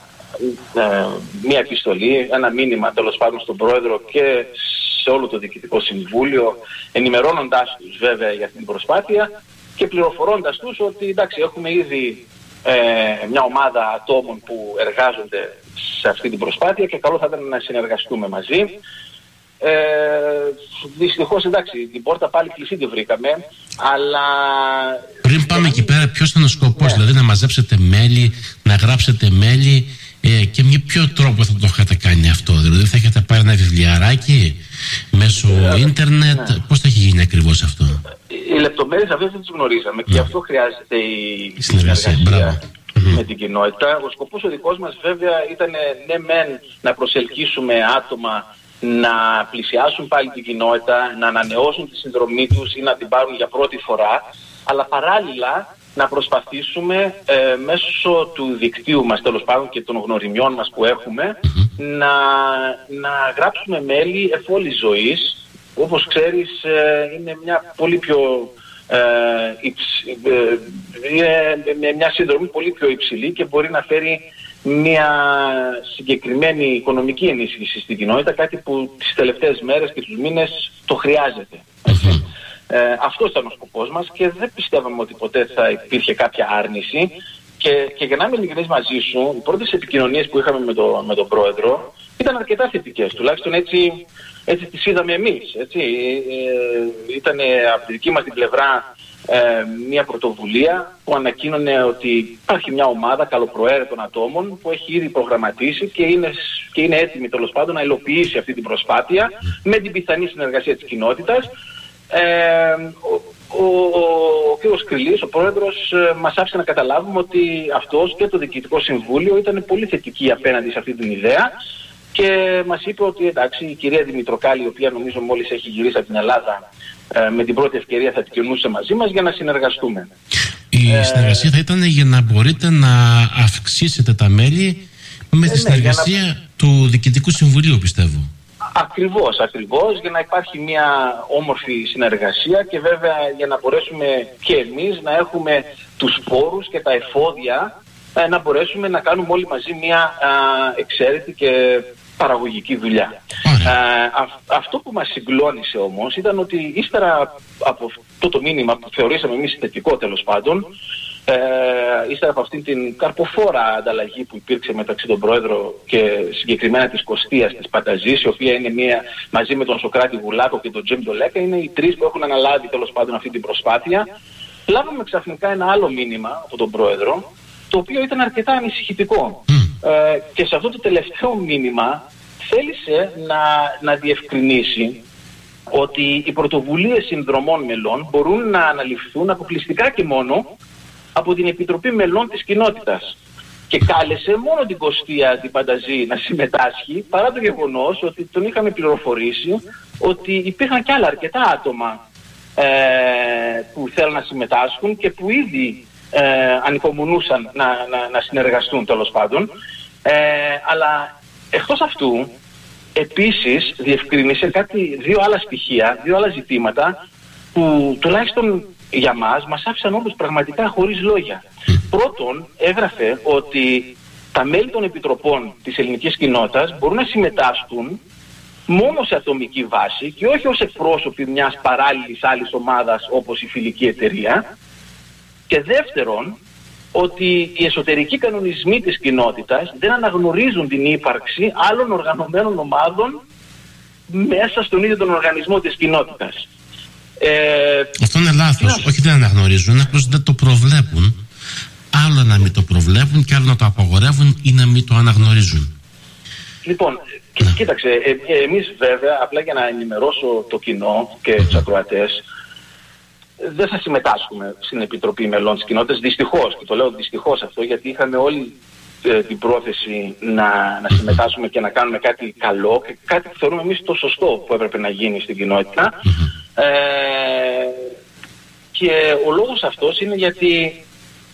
ε, μια επιστολή, ένα μήνυμα τέλος πάντων στον πρόεδρο και σε όλο το Διοικητικό Συμβούλιο, ενημερώνοντάς τους βέβαια για αυτή την προσπάθεια και πληροφορώντας τους ότι εντάξει, έχουμε ήδη ε, μια ομάδα ατόμων που εργάζονται σε αυτή την προσπάθεια και καλό θα ήταν να συνεργαστούμε μαζί. Ε, δυστυχώς εντάξει, την πόρτα πάλι κλειστή τη βρήκαμε, αλλά... Πριν πάμε εκεί πέρα, ποιος ήταν ο σκοπός, ναι. Δηλαδή να μαζέψετε μέλη, να γράψετε μέλη ε, και με ποιο τρόπο θα το είχατε κάνει αυτό? Δηλαδή θα έχετε πάρει ένα βιβλιαράκι μέσω ε, ίντερνετ, ναι. Πώς θα έχει γίνει ακριβώς αυτό? Οι λεπτομέρειες αυτές δεν τις γνωρίζαμε, ναι. Και γι' αυτό χρειάζεται η, η συνεργασία, συνεργασία με την κοινότητα. Ο σκοπός ο δικός μας βέβαια ήταν ναι μεν να προσελκύσουμε άτομα να πλησιάσουν πάλι την κοινότητα, να ανανεώσουν τη συνδρομή τους ή να την πάρουν για πρώτη φορά, αλλά παράλληλα να προσπαθήσουμε ε, μέσω του δικτύου μας τέλος πάντων και των γνωριμιών μας που έχουμε να, να γράψουμε μέλη εφόλης ζωής. Όπως ξέρεις ε, είναι μια πολύ πιο ε, υψ, ε, είναι μια συνδρομή πολύ πιο υψηλή και μπορεί να φέρει μια συγκεκριμένη οικονομική ενίσχυση στην κοινότητα, κάτι που τις τελευταίες μέρες και τους μήνες το χρειάζεται. Mm-hmm. Ε, αυτός ήταν ο σκοπός μας και δεν πιστεύαμε ότι ποτέ θα υπήρχε κάποια άρνηση και, και για να είμαι ειλικρινής μαζί σου, οι πρώτες επικοινωνίες που είχαμε με, το, με τον πρόεδρο ήταν αρκετά θετικές, τουλάχιστον έτσι, έτσι τις είδαμε εμείς. Έτσι. Ε, ήταν από τη δική μας την πλευρά Ε, μια πρωτοβουλία που ανακοίνωνε ότι υπάρχει μια ομάδα καλοπροαίρετων ατόμων που έχει ήδη προγραμματίσει και είναι, και είναι έτοιμη τέλος πάντων να υλοποιήσει αυτή την προσπάθεια με την πιθανή συνεργασία της κοινότητας. Ε, ο, ο, ο, ο κ. Κρυλής, ο πρόεδρος, ε, μας άφησε να καταλάβουμε ότι αυτός και το Διοικητικό Συμβούλιο ήταν πολύ θετικοί απέναντι σε αυτή την ιδέα και μας είπε ότι εντάξει, η κυρία Δημητροκάλη, η οποία νομίζω μόλις έχει γυρίσει από την Ελλάδα, με την πρώτη ευκαιρία θα επικοινωνούσε μαζί μας για να συνεργαστούμε. Η ε... συνεργασία θα ήταν για να μπορείτε να αυξήσετε τα μέλη με ε, τη συνεργασία ναι, να... του Διοικητικού Συμβουλίου, πιστεύω. Ακριβώς, ακριβώς, για να υπάρχει μια όμορφη συνεργασία και βέβαια για να μπορέσουμε και εμείς να έχουμε τους πόρους και τα εφόδια ε, να μπορέσουμε να κάνουμε όλοι μαζί μια α, εξαίρετη και παραγωγική δουλειά. Ε, α, αυτό που μας συγκλώνησε όμως ήταν ότι ύστερα από αυτό το μήνυμα που θεωρήσαμε εμείς θετικό τέλος πάντων, ε, ύστερα από αυτήν την καρποφόρα ανταλλαγή που υπήρξε μεταξύ των Πρόεδρων και συγκεκριμένα της Κωστίας της Πανταζής, η οποία είναι μία, μαζί με τον Σοκράτη Βουλάκο και τον Τζέμι Ντολέκα, είναι οι τρεις που έχουν αναλάβει τέλος πάντων αυτή την προσπάθεια. Λάβαμε ξαφνικά ένα άλλο μήνυμα από τον Πρόεδρο, το οποίο ήταν αρκετά ανησυχητικό. Ε, και σε αυτό το τελευταίο μήνυμα θέλησε να, να διευκρινίσει ότι οι πρωτοβουλίες συνδρομών μελών μπορούν να αναλυφθούν αποκλειστικά και μόνο από την Επιτροπή Μελών της Κοινότητας. Και κάλεσε μόνο την Κωστία την Πανταζή να συμμετάσχει, παρά το γεγονός ότι τον είχαμε πληροφορήσει ότι υπήρχαν κι άλλα αρκετά άτομα ε, που θέλουν να συμμετάσχουν και που ήδη ε, ανυπομονούσαν να, να, να συνεργαστούν τέλος πάντων. Ε, αλλά εκτός αυτού επίσης διευκρίνησε κάτι, δύο άλλα στοιχεία, δύο άλλα ζητήματα που τουλάχιστον για μας μας άφησαν όλους πραγματικά χωρίς λόγια. Πρώτον, έγραφε ότι τα μέλη των επιτροπών της ελληνικής κοινότητας μπορούν να συμμετάσχουν μόνο σε ατομική βάση και όχι ως εκπρόσωποι μιας παράλληλης άλλης ομάδας όπως η φιλική εταιρεία. Και δεύτερον, ότι οι εσωτερικοί κανονισμοί της κοινότητας δεν αναγνωρίζουν την ύπαρξη άλλων οργανωμένων ομάδων μέσα στον ίδιο τον οργανισμό της κοινότητας. Ε, Αυτό είναι λάθος. Είναι... Όχι, δεν αναγνωρίζουν, απλώς δεν το προβλέπουν. Άλλο να μην το προβλέπουν και άλλο να το απαγορεύουν ή να μην το αναγνωρίζουν. Λοιπόν, ναι. Κοίταξε, ε, ε, εμείς βέβαια, απλά για να ενημερώσω το κοινό και τους ακροατές, δεν θα συμμετάσχουμε στην Επιτροπή Μελών της Κοινότητας, δυστυχώς, και το λέω δυστυχώς αυτό, γιατί είχαμε όλη ε, την πρόθεση να, να συμμετάσχουμε και να κάνουμε κάτι καλό και κάτι που θεωρούμε εμείς το σωστό που έπρεπε να γίνει στην κοινότητα. Ε, και ο λόγος αυτός είναι γιατί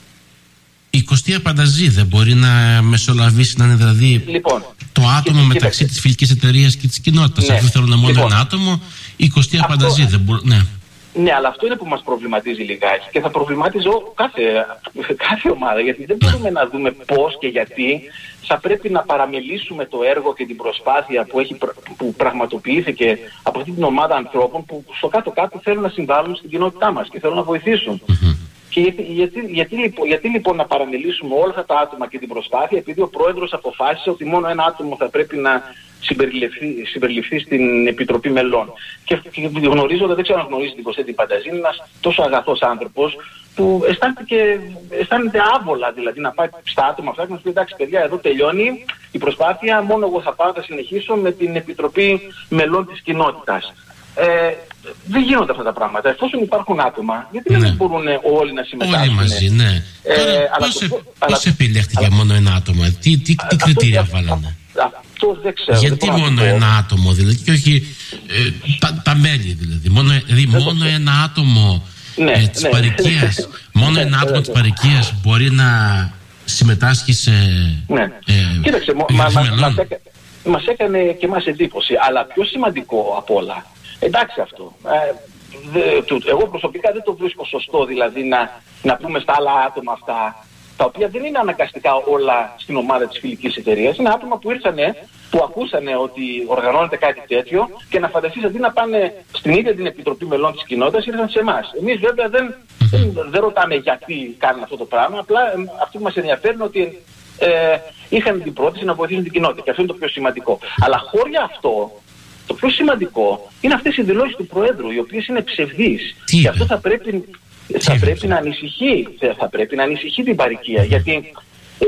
η Κωστία Πανταζή δεν μπορεί να μεσολαβήσει, να είναι δηλαδή λοιπόν, το άτομο μεταξύ κοίταξε. της φιλικής εταιρείας και της κοινότητας. Ναι. Αφού θέλουν μόνο λοιπόν, ένα άτομο, η Κωστία αυτό, Πανταζή δεν μπορεί. Ναι. Ναι, αλλά αυτό είναι που μας προβληματίζει λιγάκι και θα προβληματίζει κάθε, κάθε ομάδα, γιατί δεν μπορούμε να δούμε πώς και γιατί θα πρέπει να παραμελήσουμε το έργο και την προσπάθεια που, έχει, που πραγματοποιήθηκε από αυτή την ομάδα ανθρώπων που στο κάτω-κάτω θέλουν να συμβάλλουν στην κοινότητά μας και θέλουν να βοηθήσουν. Mm-hmm. Και γιατί, γιατί, γιατί, λοιπόν, γιατί λοιπόν να παραμελήσουμε όλα αυτά τα άτομα και την προσπάθεια, επειδή ο πρόεδρος αποφάσισε ότι μόνο ένα άτομο θα πρέπει να συμπεριληφθεί, συμπεριληφθεί στην Επιτροπή Μελών. Και, και γνωρίζοντα, δεν ξέρω αν γνωρίζει την Κωστία την Πανταζή, είναι ένας τόσο αγαθός άνθρωπος που αισθάνεται, αισθάνεται άβολα, δηλαδή να πάει στα άτομα αυτά και να σου πει: εντάξει, παιδιά, εδώ τελειώνει η προσπάθεια, μόνο εγώ θα πάω, θα συνεχίσω με την Επιτροπή Μελών της κοινότητας. Ε, δεν γίνονται αυτά τα πράγματα. Εφόσον υπάρχουν άτομα, γιατί ναι. δεν μπορούν όλοι να συμμετάσχουν. Όλοι μαζί, ναι. Ε, Τώρα, πώς, το, πώς επιλέχθηκε αλλά, μόνο ένα άτομο, τι, τι, τι κριτήρια βάλανε. Αυτό δεν ξέρω. Γιατί δεν μόνο ένα άτομο, δηλαδή, και όχι ε, τα, τα μέλη, δηλαδή. Μόνο, δηλαδή, μόνο ένα άτομο ναι, ε, της ναι, παροικίας, ναι, μόνο ναι, ένα άτομο ναι, της παροικίας μπορεί να συμμετάσχει σε. Ναι. Ε, Κοίταξε, μα, μα, μας, έκα, μας έκανε και μας εντύπωση, αλλά πιο σημαντικό απ' όλα. Εντάξει αυτό. Ε, δε, το, εγώ προσωπικά δεν το βρίσκω σωστό, δηλαδή να, να πούμε στα άλλα άτομα αυτά, τα οποία δεν είναι αναγκαστικά όλα στην ομάδα της φιλικής εταιρείας. Είναι άτομα που ήρθανε, που ακούσανε ότι οργανώνεται κάτι τέτοιο και να φανταστείς αντί να πάνε στην ίδια την Επιτροπή Μελών της Κοινότητας, ήρθαν σε εμάς. Εμείς βέβαια δεν, δεν, δεν ρωτάμε γιατί κάνουν αυτό το πράγμα, απλά ε, αυτό που μας ενδιαφέρει είναι ότι ε, είχαν την πρόταση να βοηθήσουν την κοινότητα και αυτό είναι το πιο σημαντικό. Αλλά χώρια αυτό, το πιο σημαντικό είναι αυτές οι δηλώσεις του Προέδρου, οι οποίες είναι ψευδείς. Και αυτό θα πρέπει, θα πρέπει να ανησυχεί, θα πρέπει να ανησυχεί την παροικία, γιατί ε,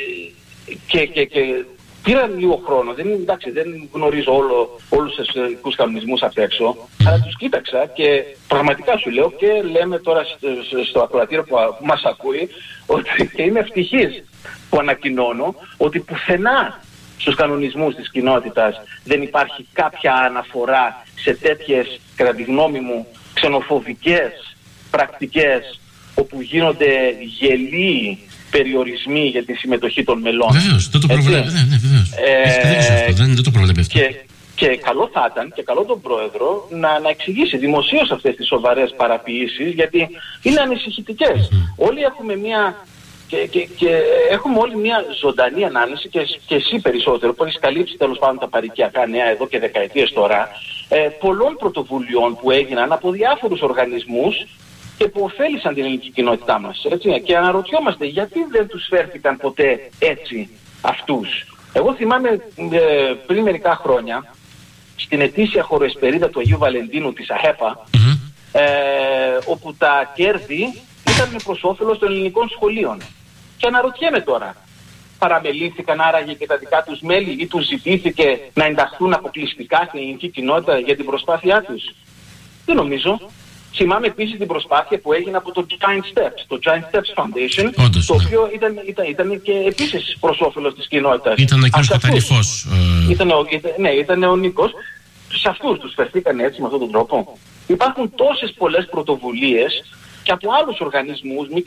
και, και, και πήρα λίγο χρόνο, δεν, εντάξει, δεν γνωρίζω όλο, όλους τους εθνικούς κανονισμούς απ' έξω, αλλά τους κοίταξα και πραγματικά σου λέω και λέμε τώρα στο, στο ακροατήριο που, που μας ακούει, ότι και είμαι ευτυχής που ανακοινώνω ότι πουθενά στους κανονισμούς της κοινότητας δεν υπάρχει κάποια αναφορά σε τέτοιες, κατά τη γνώμη μου, ξενοφοβικές πρακτικές όπου γίνονται γελοί περιορισμοί για τη συμμετοχή των μελών. Βεβαίως, δεν το προβλέπει. Ναι, ναι, βεβαίως. Ε, δεν, δεν το προβλέπει αυτό. Και, και καλό θα ήταν και καλό τον Πρόεδρο να, να εξηγήσει δημοσίως αυτές τις σοβαρές παραποιήσεις, γιατί είναι ανησυχητικές. Mm-hmm. Όλοι έχουμε μια... Και, και, και έχουμε όλοι μια ζωντανή ανάλυση και, και εσύ περισσότερο που έχεις καλύψει τέλος πάντων τα παροικιακά νέα εδώ και δεκαετίες τώρα ε, πολλών πρωτοβουλειών που έγιναν από διάφορους οργανισμούς και που ωφέλησαν την ελληνική κοινότητά μας, έτσι, και αναρωτιόμαστε γιατί δεν τους φέρθηκαν ποτέ έτσι αυτούς. Εγώ θυμάμαι ε, πριν μερικά χρόνια στην ετήσια χοροεσπερίδα του Αγίου Βαλεντίνου της ΑΧΕΠΑ mm-hmm. ε, όπου τα κέρδη ήταν προς όφελος των ελληνικών σχολείων. Και αναρωτιέμαι τώρα, παραμελήθηκαν άραγε και τα δικά τους μέλη ή τους ζητήθηκε να ενταχθούν αποκλειστικά στην ελληνική κοινότητα για την προσπάθειά τους? Δεν νομίζω. Θυμάμαι επίσης την προσπάθεια που έγινε από το Giant Steps, το Giant Steps Foundation, Όντως, το ναι. οποίο ήταν, ήταν, ήταν και επίσης προς όφελος της κοινότητας. Ήταν ο κ. Καταληφός. Ε... Ήταν, ήταν, ναι, ήταν ο Νίκος. Σε αυτούς τους φερθήκαν έτσι με αυτόν τον τρόπο. Υπάρχουν τόσες πολλές πρωτοβουλίες και από άλλους οργανισμούς, μη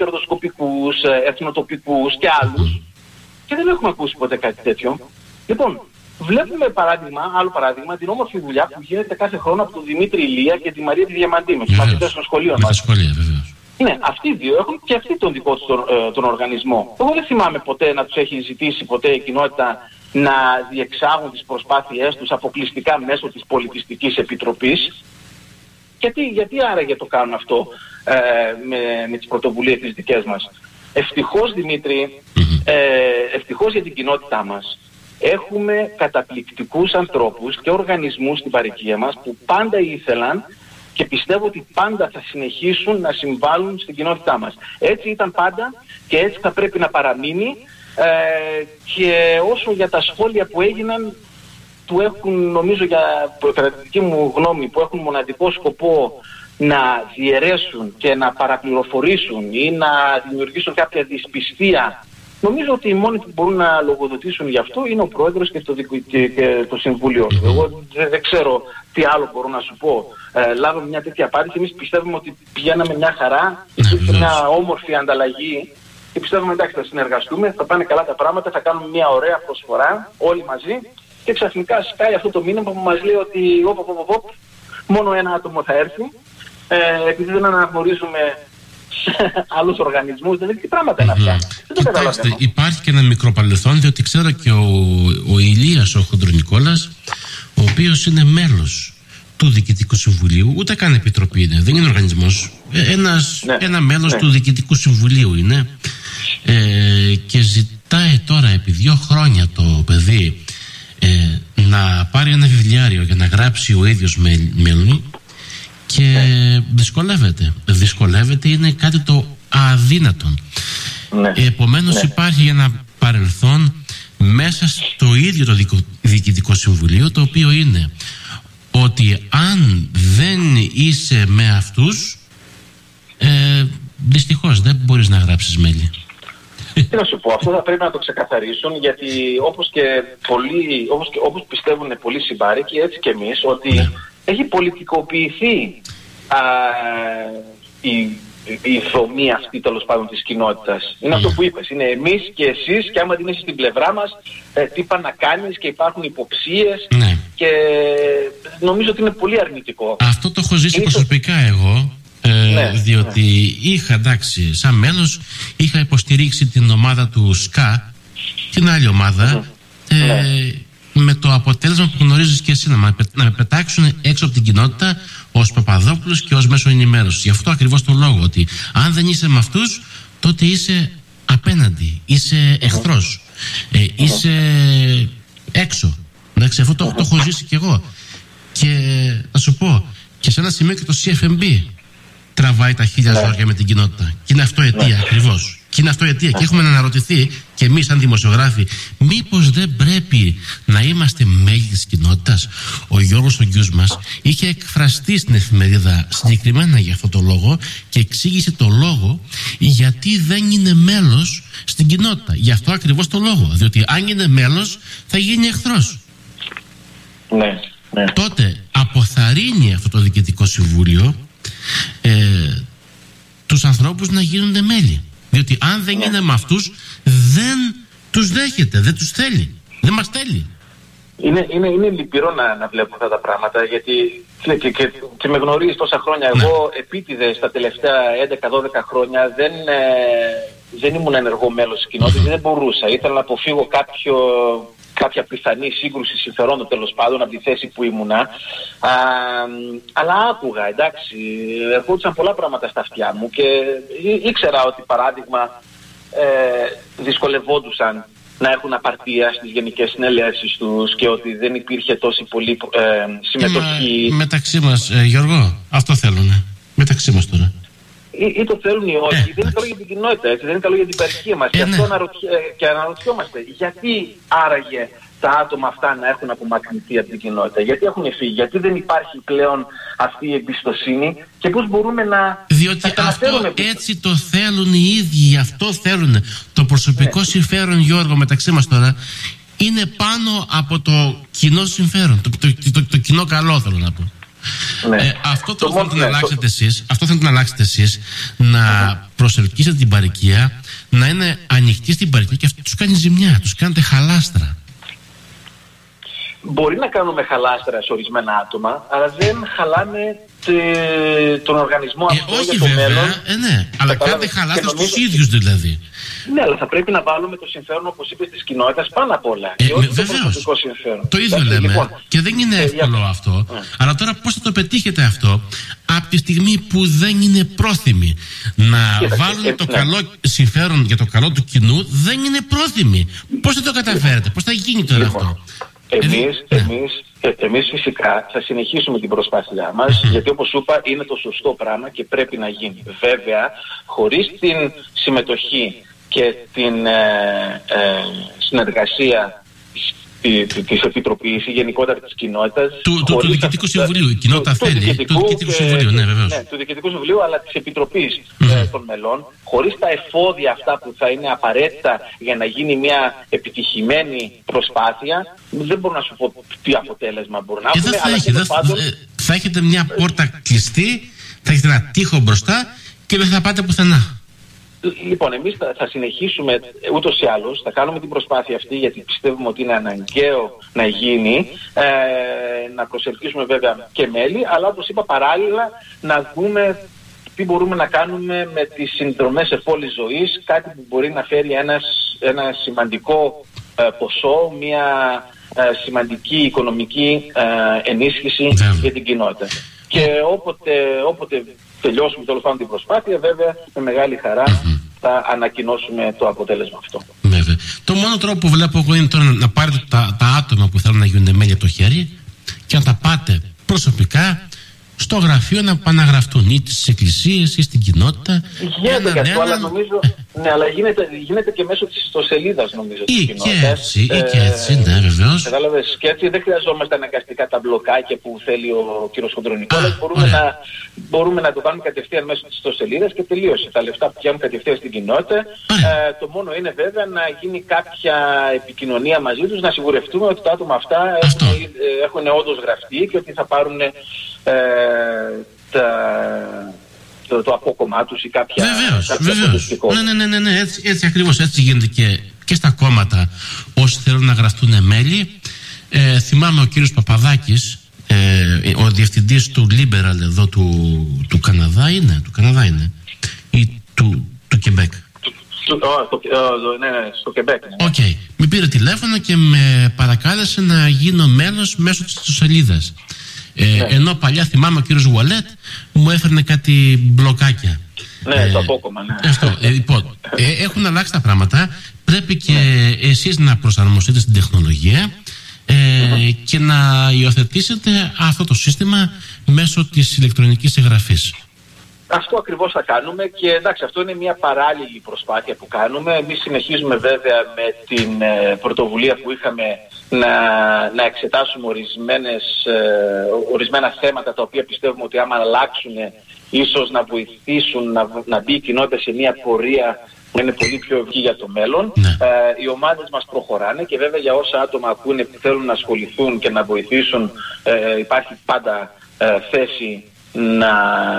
κερδοσκοπικούς, εθνοτοπικούς και άλλους, και δεν έχουμε ακούσει ποτέ κάτι τέτοιο. Λοιπόν, βλέπουμε παράδειγμα, άλλο παράδειγμα, την όμορφη δουλειά που γίνεται κάθε χρόνο από τον Δημήτρη Ηλία και τη Μαρία τη Διαμαντή με τους μαθητές των σχολείων μας. Με τα σχολεία, βεβαίως. Ναι, αυτοί οι δύο έχουν και αυτοί τον δικό τους τον, ε, τον οργανισμό. Εγώ δεν θυμάμαι ποτέ να τους έχει ζητήσει ποτέ η κοινότητα να διεξάγουν τις προσπάθειές τους αποκλειστικά μέσω της Πολιτιστικής Επιτροπής. Γιατί, γιατί άραγε το κάνουν αυτό ε, με, με τις πρωτοβουλίες τις δικές μας. Ευτυχώς, Δημήτρη, ε, ευτυχώς για την κοινότητά μας, έχουμε καταπληκτικούς ανθρώπους και οργανισμούς στην παροικία μας που πάντα ήθελαν και πιστεύω ότι πάντα θα συνεχίσουν να συμβάλλουν στην κοινότητά μας. Έτσι ήταν πάντα και έτσι θα πρέπει να παραμείνει. Ε, και όσο για τα σχόλια που έγιναν, που έχουν, νομίζω, για, κατά τη δική μου γνώμη, που έχουν μοναδικό σκοπό να διαιρέσουν και να παραπληροφορήσουν ή να δημιουργήσουν κάποια δυσπιστία, νομίζω ότι οι μόνοι που μπορούν να λογοδοτήσουν γι' αυτό είναι ο Πρόεδρος και το, και, και το Συμβούλιο. Εγώ δεν, δεν ξέρω τι άλλο μπορώ να σου πω. Ε, λάβαμε μια τέτοια απάντηση. Εμείς πιστεύουμε ότι πηγαίναμε μια χαρά, υπήρχε μια όμορφη ανταλλαγή και πιστεύουμε εντάξει θα συνεργαστούμε, θα πάνε καλά τα πράγματα, θα κάνουμε μια ωραία προσφορά όλοι μαζί και ξαφνικά σκάει αυτό το μήνυμα που μας λέει ότι οπ, οπ, οπ, οπ, μόνο ένα άτομο θα έρθει, ε, επειδή δεν αναγνωρίζουμε άλλους οργανισμούς, δεν είναι τι πράγματα είναι αυτά. Δεν το καταλαβαίνω. Υπάρχει και ένα μικρό παρελθόν, διότι ξέρω και ο, ο Ηλίας ο Χοντρονικόλας, ο οποίος είναι μέλος του Διοικητικού Συμβουλίου, ούτε καν επιτροπή είναι, δεν είναι οργανισμός, ένας, ναι, ένα μέλος ναι. του Διοικητικού Συμβουλίου είναι, ε, και ζητάει τώρα επί δύο χρόνια το παιδί ε, να πάρει ένα βιβλιάριο για να γράψει ο ίδιος μέλλον και ναι. δυσκολεύεται. Δυσκολεύεται, είναι κάτι το αδύνατο. Ναι. Επομένως ναι. υπάρχει ένα παρελθόν μέσα στο ίδιο το Διοικητικό Συμβουλίο, το οποίο είναι ότι αν δεν είσαι με αυτούς, ε, δυστυχώς δεν μπορείς να γράψεις μέλη. Τι να σου πω, αυτό θα πρέπει να το ξεκαθαρίσουν, γιατί όπως και πολλοί, όπως, και, όπως πιστεύουν πολλοί συμπάρικοι, έτσι και εμείς, ότι ναι. έχει πολιτικοποιηθεί α, η, η δομή αυτή, τέλος πάντων, της κοινότητας. Είναι ναι. αυτό που είπες, είναι εμείς και εσείς, και άμα την είσαι στην πλευρά μας, ε, τι πά να κάνεις, και υπάρχουν υποψίες ναι. και νομίζω ότι είναι πολύ αρνητικό. Αυτό το έχω ζήσει προσωπικά εγώ. Ε, ναι, διότι ναι. είχα, εντάξει, σαν μέλος είχα υποστηρίξει την ομάδα του ΣΚΑ, την άλλη ομάδα, mm-hmm. ε, ναι. με το αποτέλεσμα που γνωρίζεις και εσύ, να με, να με πετάξουν έξω από την κοινότητα ως Παπαδόπουλος και ως μέσο ενημέρωσης. Γι' αυτό ακριβώς το λόγο, ότι αν δεν είσαι με αυτούς, τότε είσαι απέναντι, είσαι εχθρός, ε, mm-hmm. είσαι έξω. Εντάξει, αυτό το, mm-hmm. το έχω ζήσει κι εγώ. Και θα σου πω, και σε ένα σημείο και το σι εφ εμ μπι τραβάει τα χίλια ζόρια ναι. με την κοινότητα. Και είναι αυτό αιτία ναι. ακριβώς. Και είναι αυτό αιτία. Ναι. Και έχουμε να αναρωτηθεί και εμείς σαν δημοσιογράφοι, μήπως δεν πρέπει να είμαστε μέλη της κοινότητας. Ο Γιώργος ο γιους μας είχε εκφραστεί στην εφημερίδα συγκεκριμένα για αυτό το λόγο και εξήγησε το λόγο γιατί δεν είναι μέλος στην κοινότητα. Γι' αυτό ακριβώς το λόγο. Διότι αν είναι μέλος θα γίνει εχθρός. Ναι. Ναι. Τότε αποθαρρύνει αυτό το Διοικητικό Συμβούλιο ε, τους ανθρώπους να γίνονται μέλη. Διότι αν δεν είναι με αυτούς, δεν τους δέχεται, δεν τους θέλει, δεν μας θέλει. Είναι, είναι, είναι λυπηρό να, να βλέπω αυτά τα πράγματα, γιατί και, και, και, και με γνωρίζεις τόσα χρόνια. Ναι. Εγώ επίτηδες τα τελευταία έντεκα δώδεκα χρόνια δεν, ε, δεν ήμουν ενεργό μέλος της κοινότητας, mm-hmm. δεν μπορούσα. Ήθελα να αποφύγω κάποιο... κάποια πιθανή σύγκρουση συμφερόντων, τέλος πάντων, από τη θέση που ήμουνα. Α, αλλά άκουγα, εντάξει, ερχόντουσαν πολλά πράγματα στα αυτιά μου και ή, ήξερα ότι, παράδειγμα, ε, δυσκολευόντουσαν να έχουν απαρτία στις γενικές συνελεύσεις τους και ότι δεν υπήρχε τόση πολύ ε, συμμετοχή. Ε, μεταξύ μας, ε, Γιώργο, αυτό θέλουνε. Μεταξύ μας τώρα. Ή, ή το θέλουν ή όχι, ε, δεν είναι καλό για την κοινότητα, έτσι, δεν είναι καλό για την παροικία μας. Ε, και αυτό ναι. αναρωτιέ, και αναρωτιόμαστε, γιατί άραγε τα άτομα αυτά να έχουν απομακρυνθεί από την κοινότητα, γιατί έχουν φύγει, γιατί δεν υπάρχει πλέον αυτή η εμπιστοσύνη και πώς μπορούμε να. Διότι αυτό έτσι το θέλουν οι ίδιοι, αυτό θέλουν. Το προσωπικό ναι. συμφέρον, Γιώργο, μεταξύ μας τώρα, είναι πάνω από το κοινό συμφέρον, το, το, το, το, το κοινό καλό, θέλω να πω. Ναι. Ε, αυτό το, το θέλετε να αλλάξετε το... εσείς, αυτό θέλετε να αλλάξετε εσείς, να mm-hmm. προσελκύσετε την παροικία, να είναι ανοιχτή στην παροικία, και αυτό τους κάνει ζημιά, τους κάνετε χαλάστρα. μπορεί να κάνουμε χαλάστρα σε ορισμένα άτομα, αλλά δεν χαλάμε τε, τον οργανισμό ε, αυτό όχι για το βέβαια, μέλλον. Ε, ναι, αλλά κάντε χαλάστρα στους νομίζω... ίδιους δηλαδή. Ναι, αλλά θα πρέπει να βάλουμε το συμφέρον, όπως είπες, της κοινότητας πάνω απ' όλα. Ε, και όχι με, το προσωπικό συμφέρον. Το ίδιο Εντάξει, λέμε. Λοιπόν, και δεν είναι εύκολο ε, αυτό. Ε. Αλλά τώρα πώς θα το πετύχετε αυτό, από τη στιγμή που δεν είναι πρόθυμοι να Κοίταξε, βάλουν ε, το ναι. καλό συμφέρον για το καλό του κοινού, δεν είναι πρόθυμοι. Πώς θα το καταφέρετε, πώς θα γίνει τώρα λοιπόν, αυτό. Εμείς, ε, εμείς, ε, εμείς φυσικά θα συνεχίσουμε την προσπάθειά μας, mm-hmm. γιατί όπως σου είπα είναι το σωστό πράγμα και πρέπει να γίνει. Βέβαια, χωρίς την συμμετοχή και την ε, ε, συνεργασία της Επιτροπής ή γενικότερα της κοινότητας. Του, του, του Διοικητικού Συμβουλίου. Η κοινότητα του, θέλει. Του Διοικητικού Συμβουλίου, ναι, βεβαίως. Ναι, του Διοικητικού Συμβουλίου, αλλά της Επιτροπής mm. ε, των μελών. Χωρίς τα εφόδια αυτά που θα είναι απαραίτητα για να γίνει μια επιτυχημένη προσπάθεια, δεν μπορώ να σου πω τι αποτέλεσμα μπορεί να έχουμε. Θα, έχει, θα, πάντων... θα έχετε μια πόρτα κλειστή, θα έχετε ένα τοίχο μπροστά και δεν θα πάτε πουθενά. Λοιπόν, εμείς θα, θα συνεχίσουμε ούτως ή άλλως, θα κάνουμε την προσπάθεια αυτή γιατί πιστεύουμε ότι είναι αναγκαίο να γίνει, ε, να προσελκύσουμε βέβαια και μέλη, αλλά όπως είπα παράλληλα να δούμε τι μπορούμε να κάνουμε με τις συνδρομές εφόλης ζωής, κάτι που μπορεί να φέρει ένας, ένα σημαντικό ε, ποσό, μια ε, σημαντική οικονομική ε, ενίσχυση yeah. για την κοινότητα. Και όποτε, όποτε τελειώσουμε τέλος πάντων την προσπάθεια, βέβαια με μεγάλη χαρά mm-hmm. θα ανακοινώσουμε το αποτέλεσμα αυτό. Βέβαια. Το μόνο τρόπο που βλέπω εγώ είναι τώρα να πάρετε τα, τα άτομα που θέλουν να γίνουν μέλη από το χέρι και να τα πάτε προσωπικά στο γραφείο να παναγραφτούν ή στις εκκλησίες ή στην κοινότητα. Γίνεται και αυτό, αλλά νομίζω. Ναι, αλλά γίνεται, γίνεται και μέσω της ιστοσελίδας νομίζω. Ή και έτσι, ή και έτσι, ναι, βεβαίως. Κατάλαβες, και έτσι δεν χρειαζόμαστε αναγκαστικά τα μπλοκάκια που θέλει ο κύριος Χοντρονικόλας. Μπορούμε να, μπορούμε να το κάνουμε κατευθείαν μέσω της ιστοσελίδας και τελείωσε. Τα λεφτά που πιάνουν κατευθείαν στην κοινότητα. Ε, το μόνο είναι βέβαια να γίνει κάποια επικοινωνία μαζί τους, να σιγουρευτούμε ότι τα άτομα αυτά έχουν, έχουν όντως γραφτεί και ότι θα πάρουν. Ε, τα, το, το απόκομμά τους ή κάποια... Βεβαίως, βεβαίως. Ναι, ναι, ναι, ναι, έτσι, έτσι ακριβώς έτσι γίνεται και, και στα κόμματα όσοι θέλουν να γραφτούν μέλη. Ε, θυμάμαι ο κύριος Παπαδάκης, ε, ο διευθυντής του Liberal εδώ του, του Καναδά είναι, του Καναδά είναι, ή του, του Quebec. Ναι, ναι, στο Quebec. Οκ. Okay. Με πήρε τηλέφωνο και με παρακάλεσε να γίνω μέλος μέσω της ιστοσελίδας. Ε, ναι. Ενώ παλιά θυμάμαι ο κύριος Γουαλέτ μου έφερνε κάτι μπλοκάκια. Ναι, ε, το απόκομμα, ναι. Αυτό, ε, λοιπόν, ε, έχουν αλλάξει τα πράγματα. Πρέπει και ναι. εσείς να προσαρμοστείτε στην τεχνολογία ε, mm-hmm. και να υιοθετήσετε αυτό το σύστημα μέσω της ηλεκτρονικής εγγραφής. Αυτό ακριβώς θα κάνουμε και εντάξει, αυτό είναι μια παράλληλη προσπάθεια που κάνουμε. Εμείς συνεχίζουμε βέβαια με την ε, πρωτοβουλία που είχαμε να, να εξετάσουμε ορισμένες, ε, ορισμένα θέματα τα οποία πιστεύουμε ότι άμα αλλάξουν ίσως να βοηθήσουν να, να μπει η κοινότητα σε μια πορεία που είναι πολύ πιο ευκή για το μέλλον. Ναι. Ε, οι ομάδες μας προχωράνε και βέβαια για όσα άτομα ακούνε που θέλουν να ασχοληθούν και να βοηθήσουν ε, υπάρχει πάντα ε, θέση να,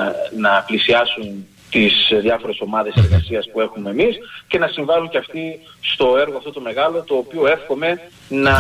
να πλησιάσουν τις διάφορες ομάδες εργασίας που έχουμε εμείς και να συμβάλλουν και αυτοί στο έργο αυτό το μεγάλο, το οποίο εύχομαι να,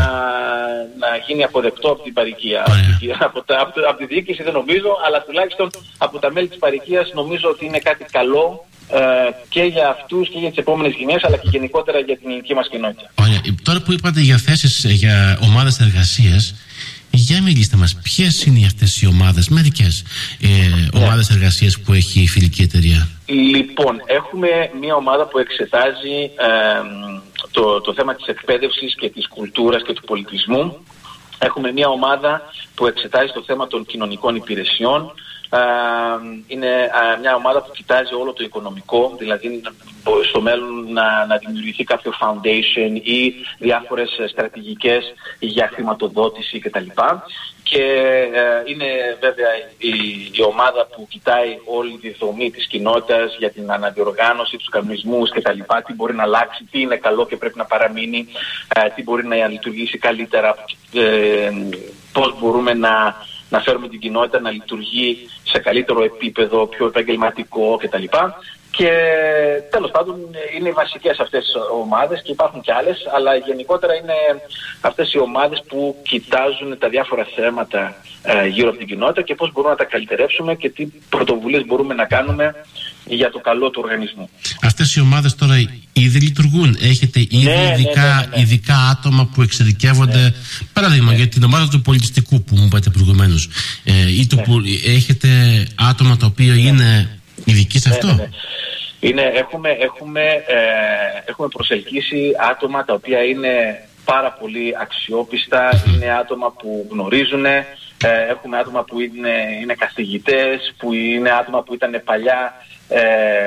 να γίνει αποδεκτό από την παροικία. από, τα, από, από τη διοίκηση δεν νομίζω, αλλά τουλάχιστον από τα μέλη της παροικίας νομίζω ότι είναι κάτι καλό ε, και για αυτούς και για τις επόμενες γενιές, αλλά και γενικότερα για την ελληνική μας κοινότητα. Ωραία. Τώρα που είπατε για θέσεις για ομάδες εργασίας, για μιλήστε μας, ποιες είναι αυτές οι ομάδες, μερικές ε, ναι. ομάδες εργασίας που έχει η φιλική εταιρεία? Λοιπόν, έχουμε μια ομάδα που εξετάζει ε, το, το θέμα της εκπαίδευσης και της κουλτούρας και του πολιτισμού. Έχουμε μια ομάδα που εξετάζει το θέμα των κοινωνικών υπηρεσιών. Ε, είναι ε, μια ομάδα που κοιτάζει όλο το οικονομικό, δηλαδή στο μέλλον να, να δημιουργηθεί κάποιο foundation ή διάφορες στρατηγικές για χρηματοδότηση κτλ. Και ε, είναι βέβαια η, η ομάδα που κοιτάει όλη τη δομή της κοινότητας για την αναδιοργάνωση, τους κανονισμούς κτλ. Τι μπορεί να αλλάξει, τι είναι καλό και πρέπει να παραμείνει, ε, τι μπορεί να λειτουργήσει καλύτερα, ε, πώς μπορούμε να να φέρουμε την κοινότητα να λειτουργεί σε καλύτερο επίπεδο, πιο επαγγελματικό κτλ. Και τέλος πάντων είναι οι βασικές αυτές ομάδες και υπάρχουν και άλλες, αλλά γενικότερα είναι αυτές οι ομάδες που κοιτάζουν τα διάφορα θέματα ε, γύρω από την κοινότητα και πώς μπορούμε να τα καλυτερεύσουμε και τι πρωτοβουλίες μπορούμε να κάνουμε για το καλό του οργανισμού. Αυτές οι ομάδες τώρα ήδη λειτουργούν. Έχετε ήδη ναι, ειδικά, ναι, ναι, ναι. ειδικά άτομα που εξειδικεύονται, ναι. παράδειγμα ναι. για την ομάδα του πολιτιστικού που μου είπατε προηγουμένως, ε, ή του ναι. που έχετε άτομα τα οποία ναι. είναι ειδικοί σε αυτό. Ναι, ναι, ναι. Είναι, έχουμε, έχουμε, ε, έχουμε προσελκύσει άτομα τα οποία είναι πάρα πολύ αξιόπιστα, είναι άτομα που γνωρίζουν, ε, έχουμε άτομα που είναι, είναι καθηγητές, που είναι άτομα που ήταν παλιά ε,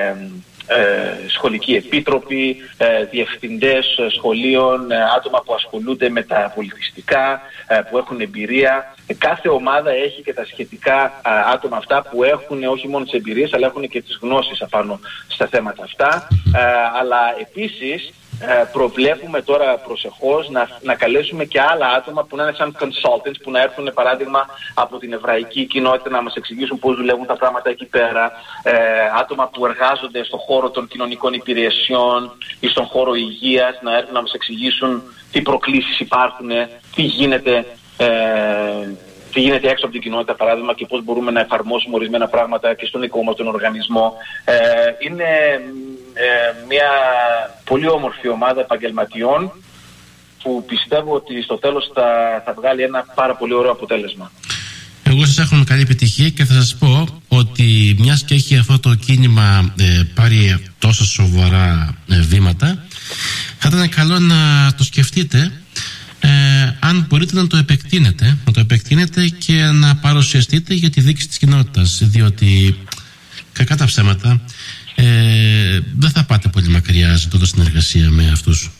ε, σχολικοί επίτροποι, ε, διευθυντές σχολείων, ε, άτομα που ασχολούνται με τα πολιτιστικά, ε, που έχουν εμπειρία. Κάθε ομάδα έχει και τα σχετικά α, άτομα αυτά που έχουν όχι μόνο τις εμπειρίες αλλά έχουν και τις γνώσεις απάνω στα θέματα αυτά. Ε, αλλά επίσης ε, προβλέπουμε τώρα προσεχώς να, να καλέσουμε και άλλα άτομα που να είναι σαν consultants, που να έρθουν παράδειγμα από την εβραϊκή κοινότητα να μας εξηγήσουν πώς δουλεύουν τα πράγματα εκεί πέρα. Ε, άτομα που εργάζονται στον χώρο των κοινωνικών υπηρεσιών ή στον χώρο υγείας να έρθουν να μας εξηγήσουν τι προκλήσεις υπάρχουν, τι γίνεται. Ε, τι γίνεται έξω από την κοινότητα παράδειγμα και πώς μπορούμε να εφαρμόσουμε ορισμένα πράγματα και στον δικό μας τον οργανισμό. Ε, είναι ε, μια πολύ όμορφη ομάδα επαγγελματιών που πιστεύω ότι στο τέλος θα, θα βγάλει ένα πάρα πολύ ωραίο αποτέλεσμα. Εγώ σας εύχομαι καλή επιτυχία και θα σας πω ότι μιας και έχει αυτό το κίνημα ε, πάρει τόσο σοβαρά ε, βήματα, θα ήταν καλό να το σκεφτείτε Ε, αν μπορείτε να το επεκτείνετε, να το επεκτείνετε και να παρουσιαστείτε για τη δίκηση της κοινότητας, διότι κακά τα ψέματα ε, δεν θα πάτε πολύ μακριά ζητώντας συνεργασία με αυτούς.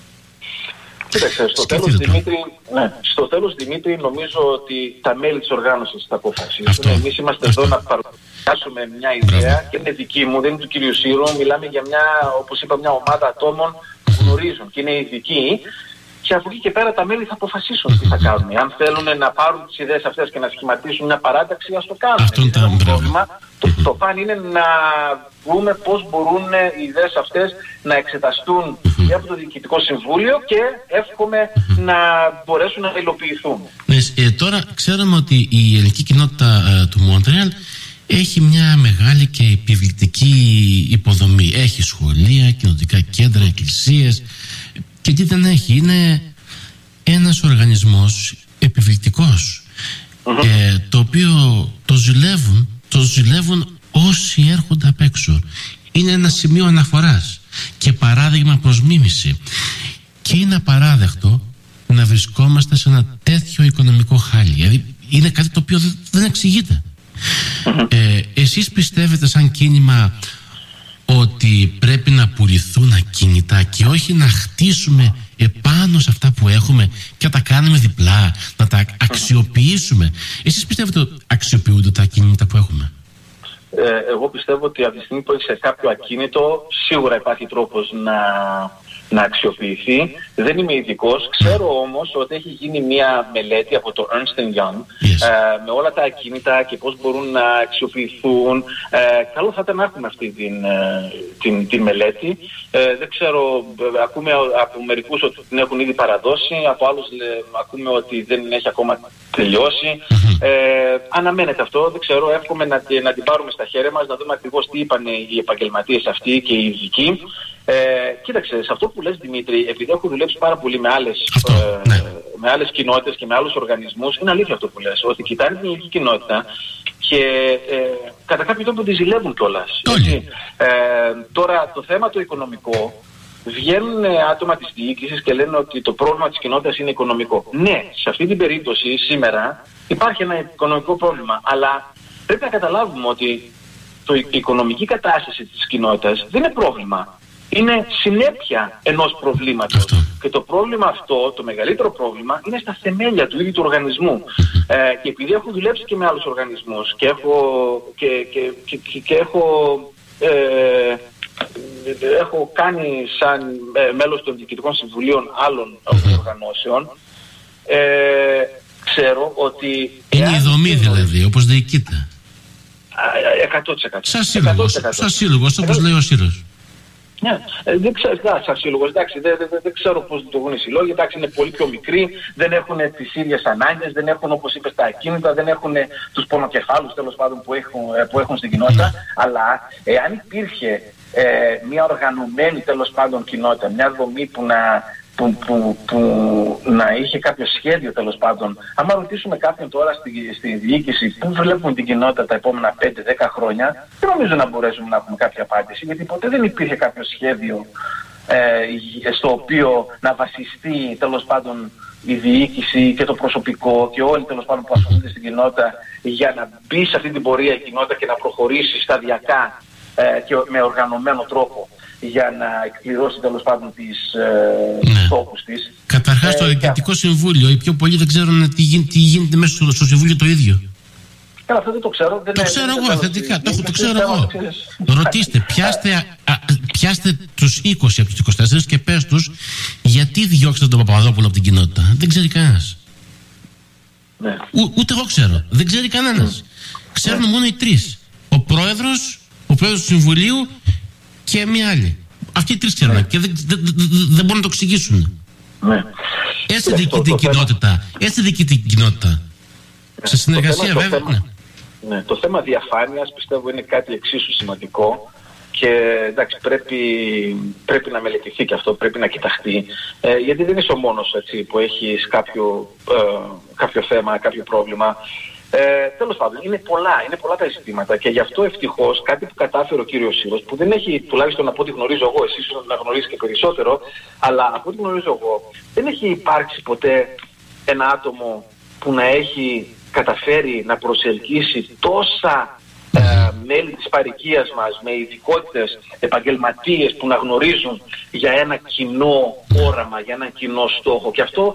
Κοίταξε, στο τέλος, Δημήτρη, ναι, στο τέλος Δημήτρη νομίζω ότι τα μέλη της οργάνωσης θα αποφασίσουν. Εμείς είμαστε αυτό. εδώ να παρουσιάσουμε μια ιδέα. Μπράβο. Και είναι δική μου, δεν είναι του κυρίου Σύρου. Μιλάμε για μια, όπως είπα, μια ομάδα ατόμων που γνωρίζουν και είναι ειδικοί. Και από εκεί και πέρα τα μέλη θα αποφασίσουν τι θα κάνουν. Αν θέλουν να πάρουν τις ιδέες αυτές και να σχηματίσουν μια παράταξη, ας το κάνουν. Αυτό είναι το πρόβλημα. Το, το παν είναι να βρούμε πώς μπορούν οι ιδέες αυτές να εξεταστούν και από το Διοικητικό Συμβούλιο και εύχομαι να μπορέσουν να υλοποιηθούν. Ναι, ε, τώρα ξέρουμε ότι η ελληνική κοινότητα ε, του Μόντρεαλ έχει μια μεγάλη και επιβλητική υποδομή. Έχει σχολεία, κοινοτικά κέντρα, εκκλησίες. Και τι δεν έχει, είναι ένας οργανισμός επιβλητικός, uh-huh. ε, το οποίο το ζηλεύουν, το ζηλεύουν όσοι έρχονται απ' έξω. Είναι ένα σημείο αναφοράς και παράδειγμα προς μίμηση. Και είναι απαράδεκτο να βρισκόμαστε σε ένα τέτοιο οικονομικό χάλι. Δηλαδή είναι κάτι το οποίο δεν, δεν εξηγείται. Uh-huh. Ε, εσείς πιστεύετε σαν κίνημα ότι πρέπει να πουληθούν ακίνητα και όχι να χτίσουμε επάνω σε αυτά που έχουμε και να τα κάνουμε διπλά, να τα αξιοποιήσουμε? Εσείς πιστεύετε ότι αξιοποιούνται τα ακίνητα που έχουμε? Ε, εγώ πιστεύω ότι από τη στιγμή που έχεις κάποιο ακίνητο σίγουρα υπάρχει τρόπος να, να αξιοποιηθεί. Δεν είμαι ειδικός. Ξέρω όμως ότι έχει γίνει μια μελέτη από το Ernst and Young yes. ε, με όλα τα ακίνητα και πώς μπορούν να αξιοποιηθούν. Ε, καλό θα ήταν να έχουμε αυτή την, ε, την, την μελέτη. Ε, δεν ξέρω, ε, ακούμε από μερικούς ότι την έχουν ήδη παραδώσει, από άλλους ε, ακούμε ότι δεν έχει ακόμα τελειώσει. Ε, αναμένεται αυτό, δεν ξέρω, εύχομαι να, να την πάρουμε στα χέρια μας, να δούμε ακριβώς τι είπαν οι επαγγελματίες αυτοί και οι ειδικοί. Ε, κοίταξε, σε αυτό που λες Δημήτρη, επειδή έχω δουλέψει πάρα πολύ με άλλες, αυτό, ε, ναι. με άλλες κοινότητες και με άλλους οργανισμούς, είναι αλήθεια αυτό που λες, ότι κοιτάνε την ελληνική κοινότητα και ε, κατά κάποιο τρόπο τη ζηλεύουν κιόλας. Ε, τώρα το θέμα το οικονομικό, βγαίνουν άτομα της διοίκησης και λένε ότι το πρόβλημα της κοινότητας είναι οικονομικό. Ναι, σε αυτή την περίπτωση σήμερα υπάρχει ένα οικονομικό πρόβλημα, αλλά πρέπει να καταλάβουμε ότι το, η οικονομική κατάσταση της κοινότητας δεν είναι πρόβλημα. Είναι συνέπεια ενός προβλήματος. Αυτό. Και το πρόβλημα αυτό, το μεγαλύτερο πρόβλημα, είναι στα θεμέλια του ίδιου του οργανισμού. ε, και επειδή έχω δουλέψει και με άλλους οργανισμούς και έχω, και, και, και, και έχω, ε, έχω κάνει σαν ε, μέλος των διοικητικών συμβουλίων άλλων οργανώσεων, ε, ξέρω ότι... Είναι η δομή δηλαδή, όπως διοικείται. εκατό τοις εκατό. Σαν σύλλογος, σαν σύλλογος, όπως λέει ο Σύρος. Ναι, δεν ξέρω, σαν σύλλογος, εντάξει, δεν, δεν, δεν ξέρω πώς λειτουργούν οι σύλλογοι, εντάξει, είναι πολύ πιο μικροί, δεν έχουν τις ίδιες ανάγκες, δεν έχουν, όπως είπες, τα ακίνητα, δεν έχουν τους πονοκεφάλους, τέλος πάντων, που έχουν, που έχουν στην κοινότητα, mm. αλλά εάν υπήρχε ε, μια οργανωμένη, τέλος πάντων, κοινότητα, μια δομή που να... Που, που, που να είχε κάποιο σχέδιο, τέλος πάντων. Άμα ρωτήσουμε κάποιον τώρα στη, στη διοίκηση πού βλέπουν την κοινότητα τα επόμενα πέντε δέκα χρόνια, δεν νομίζω να μπορέσουμε να έχουμε κάποια απάντηση, γιατί ποτέ δεν υπήρχε κάποιο σχέδιο ε, στο οποίο να βασιστεί, τέλος πάντων, η διοίκηση και το προσωπικό και όλοι, τέλος πάντων, που ασχολούνται στην κοινότητα, για να μπει σε αυτή την πορεία η κοινότητα και να προχωρήσει σταδιακά ε, και με οργανωμένο τρόπο, για να εκπληρώσει, τέλος πάντων, τις ε, ναι. στόχους της. Καταρχάς ε, το Διοικητικό και... Συμβούλιο, οι πιο πολλοί δεν ξέρουν τι γίνεται, τι γίνεται μέσα στο, στο Συμβούλιο το ίδιο. Καλά, αυτό δεν το ξέρω. Δεν το είναι, ξέρω δεν εγώ, θετικά, το, το ξέρω εγώ. Ρωτήστε, πιάστε, α, πιάστε τους είκοσι από τους είκοσι τέσσερα και πες τους γιατί διώξατε τον Παπαδόπουλο από την κοινότητα. Δεν ξέρει κανένας. Ναι. Ο, ούτε εγώ ξέρω. Δεν ξέρει κανένας. Mm. Ξέρουν ναι. μόνο οι τρεις. Ο πρόεδρος, ο πρόεδρος του Συμβουλίου και μία άλλη. Αυτοί οι τρεις ξέρουν ναι. και δεν, δεν, δεν, δεν μπορούν να το εξηγήσουν. Ναι. Έτσι διοικεί την κοινότητα. Έτσι διοικεί την κοινότητα. Ναι. Σε συνεργασία το θέμα, βέβαια. Το θέμα, ναι. Ναι, το θέμα διαφάνειας πιστεύω είναι κάτι εξίσου σημαντικό και εντάξει, πρέπει, πρέπει να μελετηθεί και αυτό, πρέπει να κοιταχτεί. Ε, γιατί δεν είσαι ο μόνος, έτσι, που έχεις κάποιο, ε, κάποιο θέμα, κάποιο πρόβλημα. Ε, τέλος πάντων, είναι πολλά, είναι πολλά τα ζητήματα και γι' αυτό ευτυχώς κάτι που κατάφερε ο κύριος Σύρος, που δεν έχει, τουλάχιστον από ό,τι γνωρίζω εγώ, εσείς να γνωρίζετε και περισσότερο, αλλά από ό,τι γνωρίζω εγώ, δεν έχει υπάρξει ποτέ ένα άτομο που να έχει καταφέρει να προσελκύσει τόσα ε, μέλη της παροικίας μας με ειδικότητες, επαγγελματίες που να γνωρίζουν για ένα κοινό όραμα, για ένα κοινό στόχο. Και, αυτό,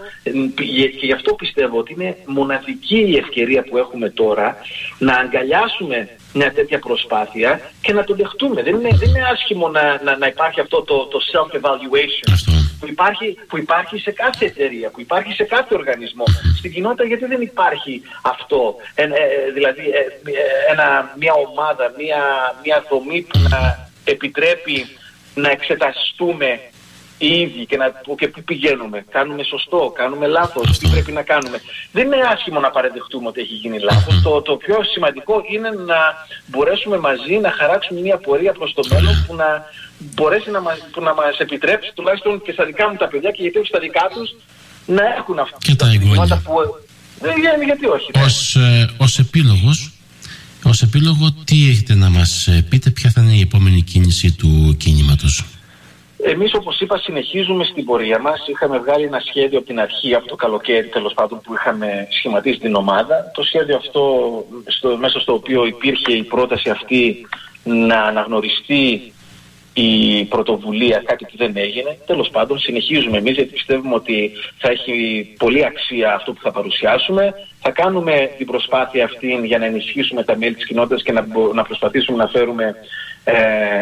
και γι' αυτό πιστεύω ότι είναι μοναδική η ευκαιρία που έχουμε τώρα να αγκαλιάσουμε μια τέτοια προσπάθεια και να το δεχτούμε. Δεν είναι, δεν είναι άσχημο να, να, να υπάρχει αυτό το, το self-evaluation που υπάρχει, που υπάρχει σε κάθε εταιρεία, που υπάρχει σε κάθε οργανισμό. Στην κοινότητα γιατί δεν υπάρχει αυτό, ε, ε, δηλαδή ε, ένα, μια ομάδα, μια, μια δομή που να επιτρέπει να εξεταστούμε οι ίδιοι και, να, και πού πηγαίνουμε. Κάνουμε σωστό, κάνουμε λάθος, τι πρέπει να κάνουμε. Δεν είναι άσχημο να παραδεχτούμε ότι έχει γίνει λάθος. Το, το πιο σημαντικό είναι να μπορέσουμε μαζί να χαράξουμε μια πορεία προς το μέλλον που να μπορέσει να μας, που να μας επιτρέψει, τουλάχιστον και στα δικά μου τα παιδιά και γιατί όχι στα δικά τους, να έχουν αυτά και τα εγγόνια. Που... Δεν γίνει, γιατί όχι. Ως, ε, ως επίλογος, ως επίλογο, τι έχετε να μας πείτε, ποια θα είναι η επόμενη κίνηση του κίνηματος? Εμείς, όπως είπα, συνεχίζουμε στην πορεία μας. Είχαμε βγάλει ένα σχέδιο από την αρχή, από το καλοκαίρι τέλος πάντων, που είχαμε σχηματίσει την ομάδα. Το σχέδιο αυτό, στο, μέσα στο οποίο υπήρχε η πρόταση αυτή να αναγνωριστεί η πρωτοβουλία, κάτι που δεν έγινε. Τέλος πάντων, συνεχίζουμε εμείς, γιατί πιστεύουμε ότι θα έχει πολύ αξία αυτό που θα παρουσιάσουμε. Θα κάνουμε την προσπάθεια αυτή για να ενισχύσουμε τα μέλη της κοινότητας και να, να προσπαθήσουμε να φέρουμε ε,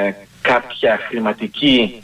κάποια χρηματική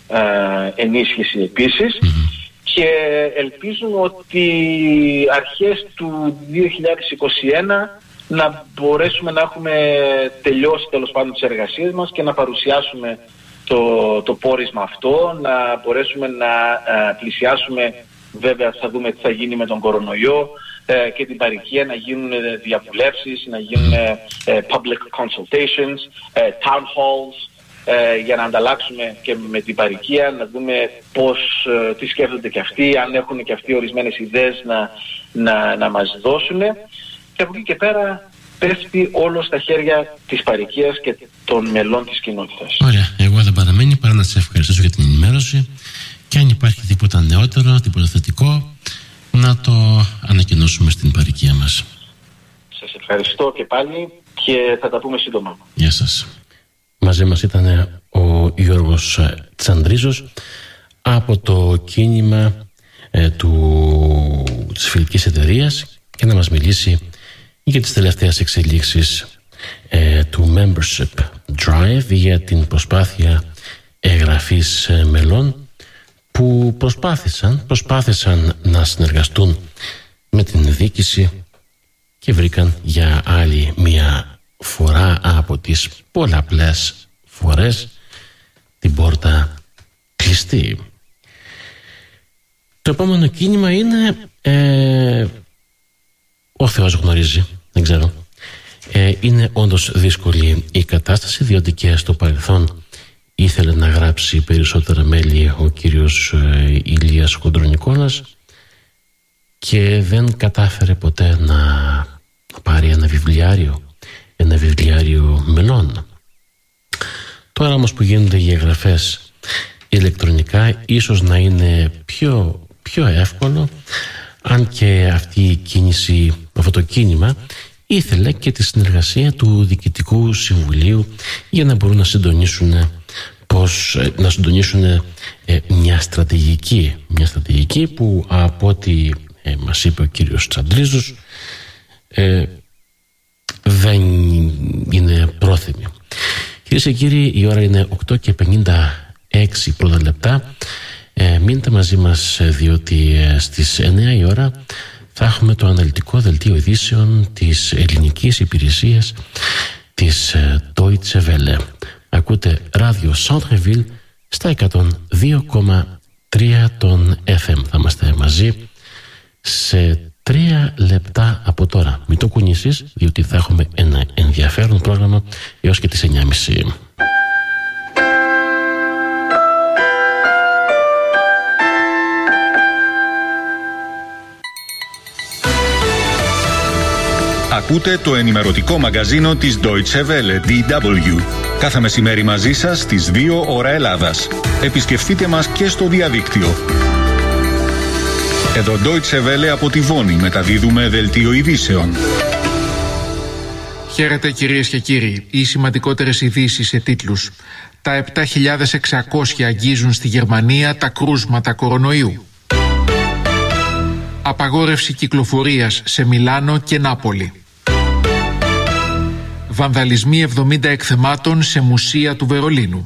ενίσχυση επίσης και ελπίζουμε ότι αρχές του δύο χιλιάδες είκοσι ένα να μπορέσουμε να έχουμε τελειώσει τέλος πάντων τις εργασίες μας και να παρουσιάσουμε το, το πόρισμα αυτό, να μπορέσουμε να α, πλησιάσουμε, βέβαια θα δούμε τι θα γίνει με τον κορονοϊό ε, και την παροικία, να γίνουν διαβουλεύσεις, να γίνουν ε, public consultations, ε, town halls, Ε, για να ανταλλάξουμε και με την παροικία, να δούμε πώς, ε, τι σκέφτονται και αυτοί, αν έχουν και αυτοί ορισμένες ιδέες να, να, να μας δώσουν. Και από εκεί και πέρα πέφτει όλο στα χέρια της παροικίας και των μελών της κοινότητας. Ωραία. Εγώ δεν παραμένει παρά να σας ευχαριστήσω για την ενημέρωση και αν υπάρχει τίποτα νεότερο, τίποτα θετικό, να το ανακοινώσουμε στην παροικία μας. Σας ευχαριστώ και πάλι και θα τα πούμε σύντομα. Γεια σας. Μαζί μας ήταν ο Γιώργος Τσαντρίζος από το κίνημα ε, του, της φιλικής εταιρείας και να μας μιλήσει για τις τελευταίες εξελίξεις ε, του Membership Drive, για την προσπάθεια εγγραφής ε, μελών που προσπάθησαν, προσπάθησαν να συνεργαστούν με την διοίκηση και βρήκαν για άλλη μία φορά από τις πολλαπλές φορές την πόρτα κλειστή. Το επόμενο κίνημα είναι ε, ο Θεός γνωρίζει, δεν ξέρω. Ε, είναι όντως δύσκολη η κατάσταση, διότι και στο παρελθόν ήθελε να γράψει περισσότερα μέλη ο κύριος ε, Ηλίας Χοντρονικόνας και δεν κατάφερε ποτέ να πάρει ένα βιβλιάριο, ένα βιβλιάριο μελών. Τώρα όμως που γίνονται οι εγγραφές ηλεκτρονικά, ίσως να είναι πιο, πιο εύκολο, αν και αυτή η κίνηση, αυτό το κίνημα ήθελε και τη συνεργασία του Διοικητικού Συμβουλίου για να μπορούν να συντονίσουν, πώς, να συντονίσουν ε, μια στρατηγική, μια στρατηγική που από ό,τι ε, μας είπε ο κύριος Τσαντρίζος ε, δεν είναι πρόθυμη. Κυρίες και κύριοι, η ώρα είναι οκτώ και πενήντα έξι πρώτα λεπτά. Ε, μείνετε μαζί μας, διότι ε, στις εννιά η ώρα θα έχουμε το αναλυτικό δελτίο ειδήσεων της ελληνικής υπηρεσίας της ε, Deutsche Welle. Ακούτε ράδιο Centre-Ville στα εκατόν δύο κόμμα τρία των εφ εμ. Θα είμαστε μαζί σε τρία λεπτά από τώρα. Μην το κουνήσεις, διότι θα έχουμε ένα ενδιαφέρον πρόγραμμα έως και τις εννιά και μισή. Ακούτε το ενημερωτικό μαγκαζίνο της Deutsche Welle, ντι ντάμπλιου. Κάθε μεσημέρι μαζί σας στις δύο ώρα Ελλάδας. Επισκεφτείτε μας και στο διαδίκτυο. Εδώ Deutsche Welle από τη Βόνη μεταδίδουμε δελτίο ειδήσεων. Χαίρετε κυρίες και κύριοι. Οι σημαντικότερες ειδήσεις σε τίτλους. Τα επτά χιλιάδες εξακόσια αγγίζουν στη Γερμανία τα κρούσματα κορονοϊού. Απαγόρευση κυκλοφορίας σε Μιλάνο και Νάπολη. Βανδαλισμοί εβδομήντα εκθεμάτων σε μουσεία του Βερολίνου.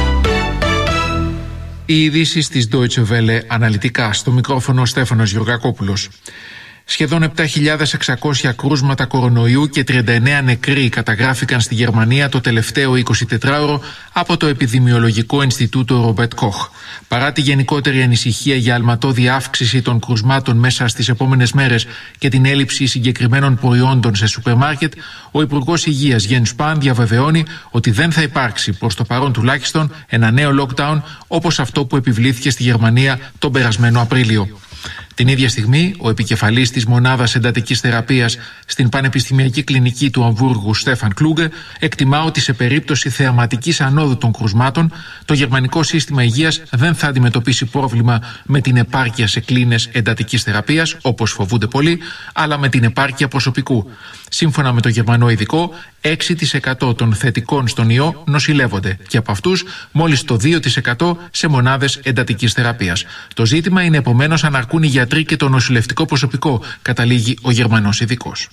Οι ειδήσεις της Deutsche Welle αναλυτικά, στο μικρόφωνο Στέφανος Γεωργακόπουλος. Σχεδόν επτά χιλιάδες εξακόσια κρούσματα κορονοϊού και τριάντα εννέα νεκροί καταγράφηκαν στη Γερμανία το τελευταίο εικοσιτετράωρο από το Επιδημιολογικό Ινστιτούτο Ρόμπερτ Κοχ. Παρά τη γενικότερη ανησυχία για αλματώδη αύξηση των κρουσμάτων μέσα στις επόμενες μέρες και την έλλειψη συγκεκριμένων προϊόντων σε σούπερ μάρκετ, ο Υπουργός Υγείας Γιένς Σπαν διαβεβαιώνει ότι δεν θα υπάρξει, προς το παρόν τουλάχιστον, ένα νέο lockdown όπως αυτό που επιβλήθηκε στη Γερμανία τον περασμένο Απρίλιο. Την ίδια στιγμή, ο επικεφαλής της μονάδας εντατικής θεραπείας στην Πανεπιστημιακή Κλινική του Αμβούργου, Στέφαν Κλούγκε, εκτιμά ότι σε περίπτωση θεαματικής ανόδου των κρουσμάτων, το γερμανικό σύστημα υγείας δεν θα αντιμετωπίσει πρόβλημα με την επάρκεια σε κλίνες εντατικής θεραπείας, όπως φοβούνται πολλοί, αλλά με την επάρκεια προσωπικού. Σύμφωνα με το γερμανό ειδικό, έξι τοις εκατό των θετικών στον ιό νοσηλεύονται και από αυτούς μόλις το δύο τοις εκατό σε μονάδες εντατικής θεραπείας. Το ζήτημα είναι επομένως αν αρκούν οι γιατροί και το νοσηλευτικό προσωπικό, καταλήγει ο γερμανός ειδικός.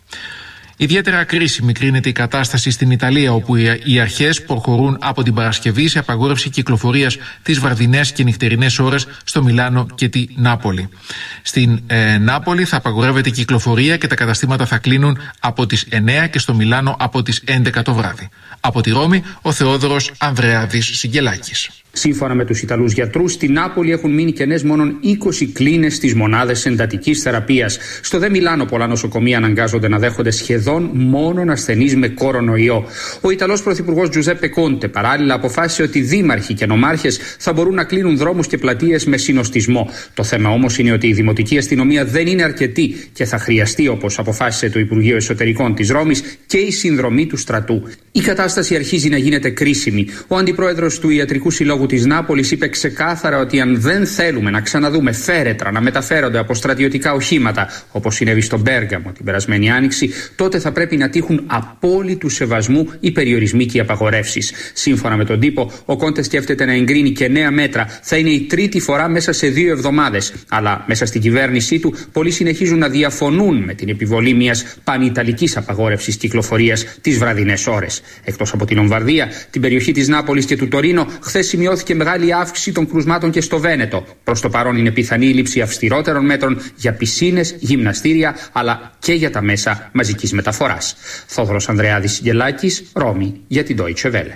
Ιδιαίτερα κρίσιμη κρίνεται η κατάσταση στην Ιταλία, όπου οι αρχές προχωρούν από την Παρασκευή σε απαγόρευση κυκλοφορίας τις βραδινές και νυχτερινές ώρες στο Μιλάνο και τη Νάπολη. Στην ε, Νάπολη θα απαγορεύεται η κυκλοφορία και τα καταστήματα θα κλείνουν από τις εννιά και στο Μιλάνο από τις έντεκα το βράδυ. Από τη Ρώμη, ο Θεόδωρος Ανδρεάδης Σιγγελάκης. Σύμφωνα με τους Ιταλούς γιατρούς, στην Νάπολη έχουν μείνει κενές μόνον είκοσι κλίνες στις μονάδες εντατικής θεραπείας. Στο δε Μιλάνο, πολλά νοσοκομεία αναγκάζονται να δέχονται σχεδόν μόνον ασθενείς με κορονοϊό. Ο Ιταλός Πρωθυπουργός Τζουζέπε Κόντε παράλληλα αποφάσισε ότι δήμαρχοι και νομάρχες θα μπορούν να κλείνουν δρόμους και πλατείες με συνοστισμό. Το θέμα όμως είναι ότι η δημοτική αστυνομία δεν είναι αρκετή και θα χρειαστεί, όπως αποφάσισε το Υπουργείο Εσωτερικών της Ρώμης, και η συνδρομή του στρατού. Η κατάσταση αρχίζει να γίνεται κρίσιμη. Ο αντιπρόεδρος του Ιατρικού Συλλόγου της Νάπολης είπε ξεκάθαρα ότι αν δεν θέλουμε να ξαναδούμε φέρετρα να μεταφέρονται από στρατιωτικά οχήματα, όπως συνέβη στον Πέργαμο την περασμένη άνοιξη, τότε θα πρέπει να τύχουν απόλυτου σεβασμού οι περιορισμοί και οι απαγορεύσεις. Σύμφωνα με τον τύπο, ο Κόντε σκέφτεται να εγκρίνει και νέα μέτρα. Θα είναι η τρίτη φορά μέσα σε δύο εβδομάδες. Αλλά μέσα στην κυβέρνησή του, πολλοί συνεχίζουν να διαφωνούν με την επιβολή μιας πανιταλικής απαγόρευσης κυκλοφορίας τις βραδινές ώρες. Εκτός από την Λομβαρδία, την περιοχή της Νάπολης και του Τωρίνο, χθες σημειώθηκε σημειώθηκε μεγάλη αύξηση των κρουσμάτων και στο Βένετο. Προς το παρόν είναι πιθανή η λήψη αυστηρότερων μέτρων για πισίνες, γυμναστήρια αλλά και για τα μέσα μαζικής μεταφοράς. Θόδωρος Ανδρεάδης Συγγελάκης, Ρώμη, για την Deutsche Welle.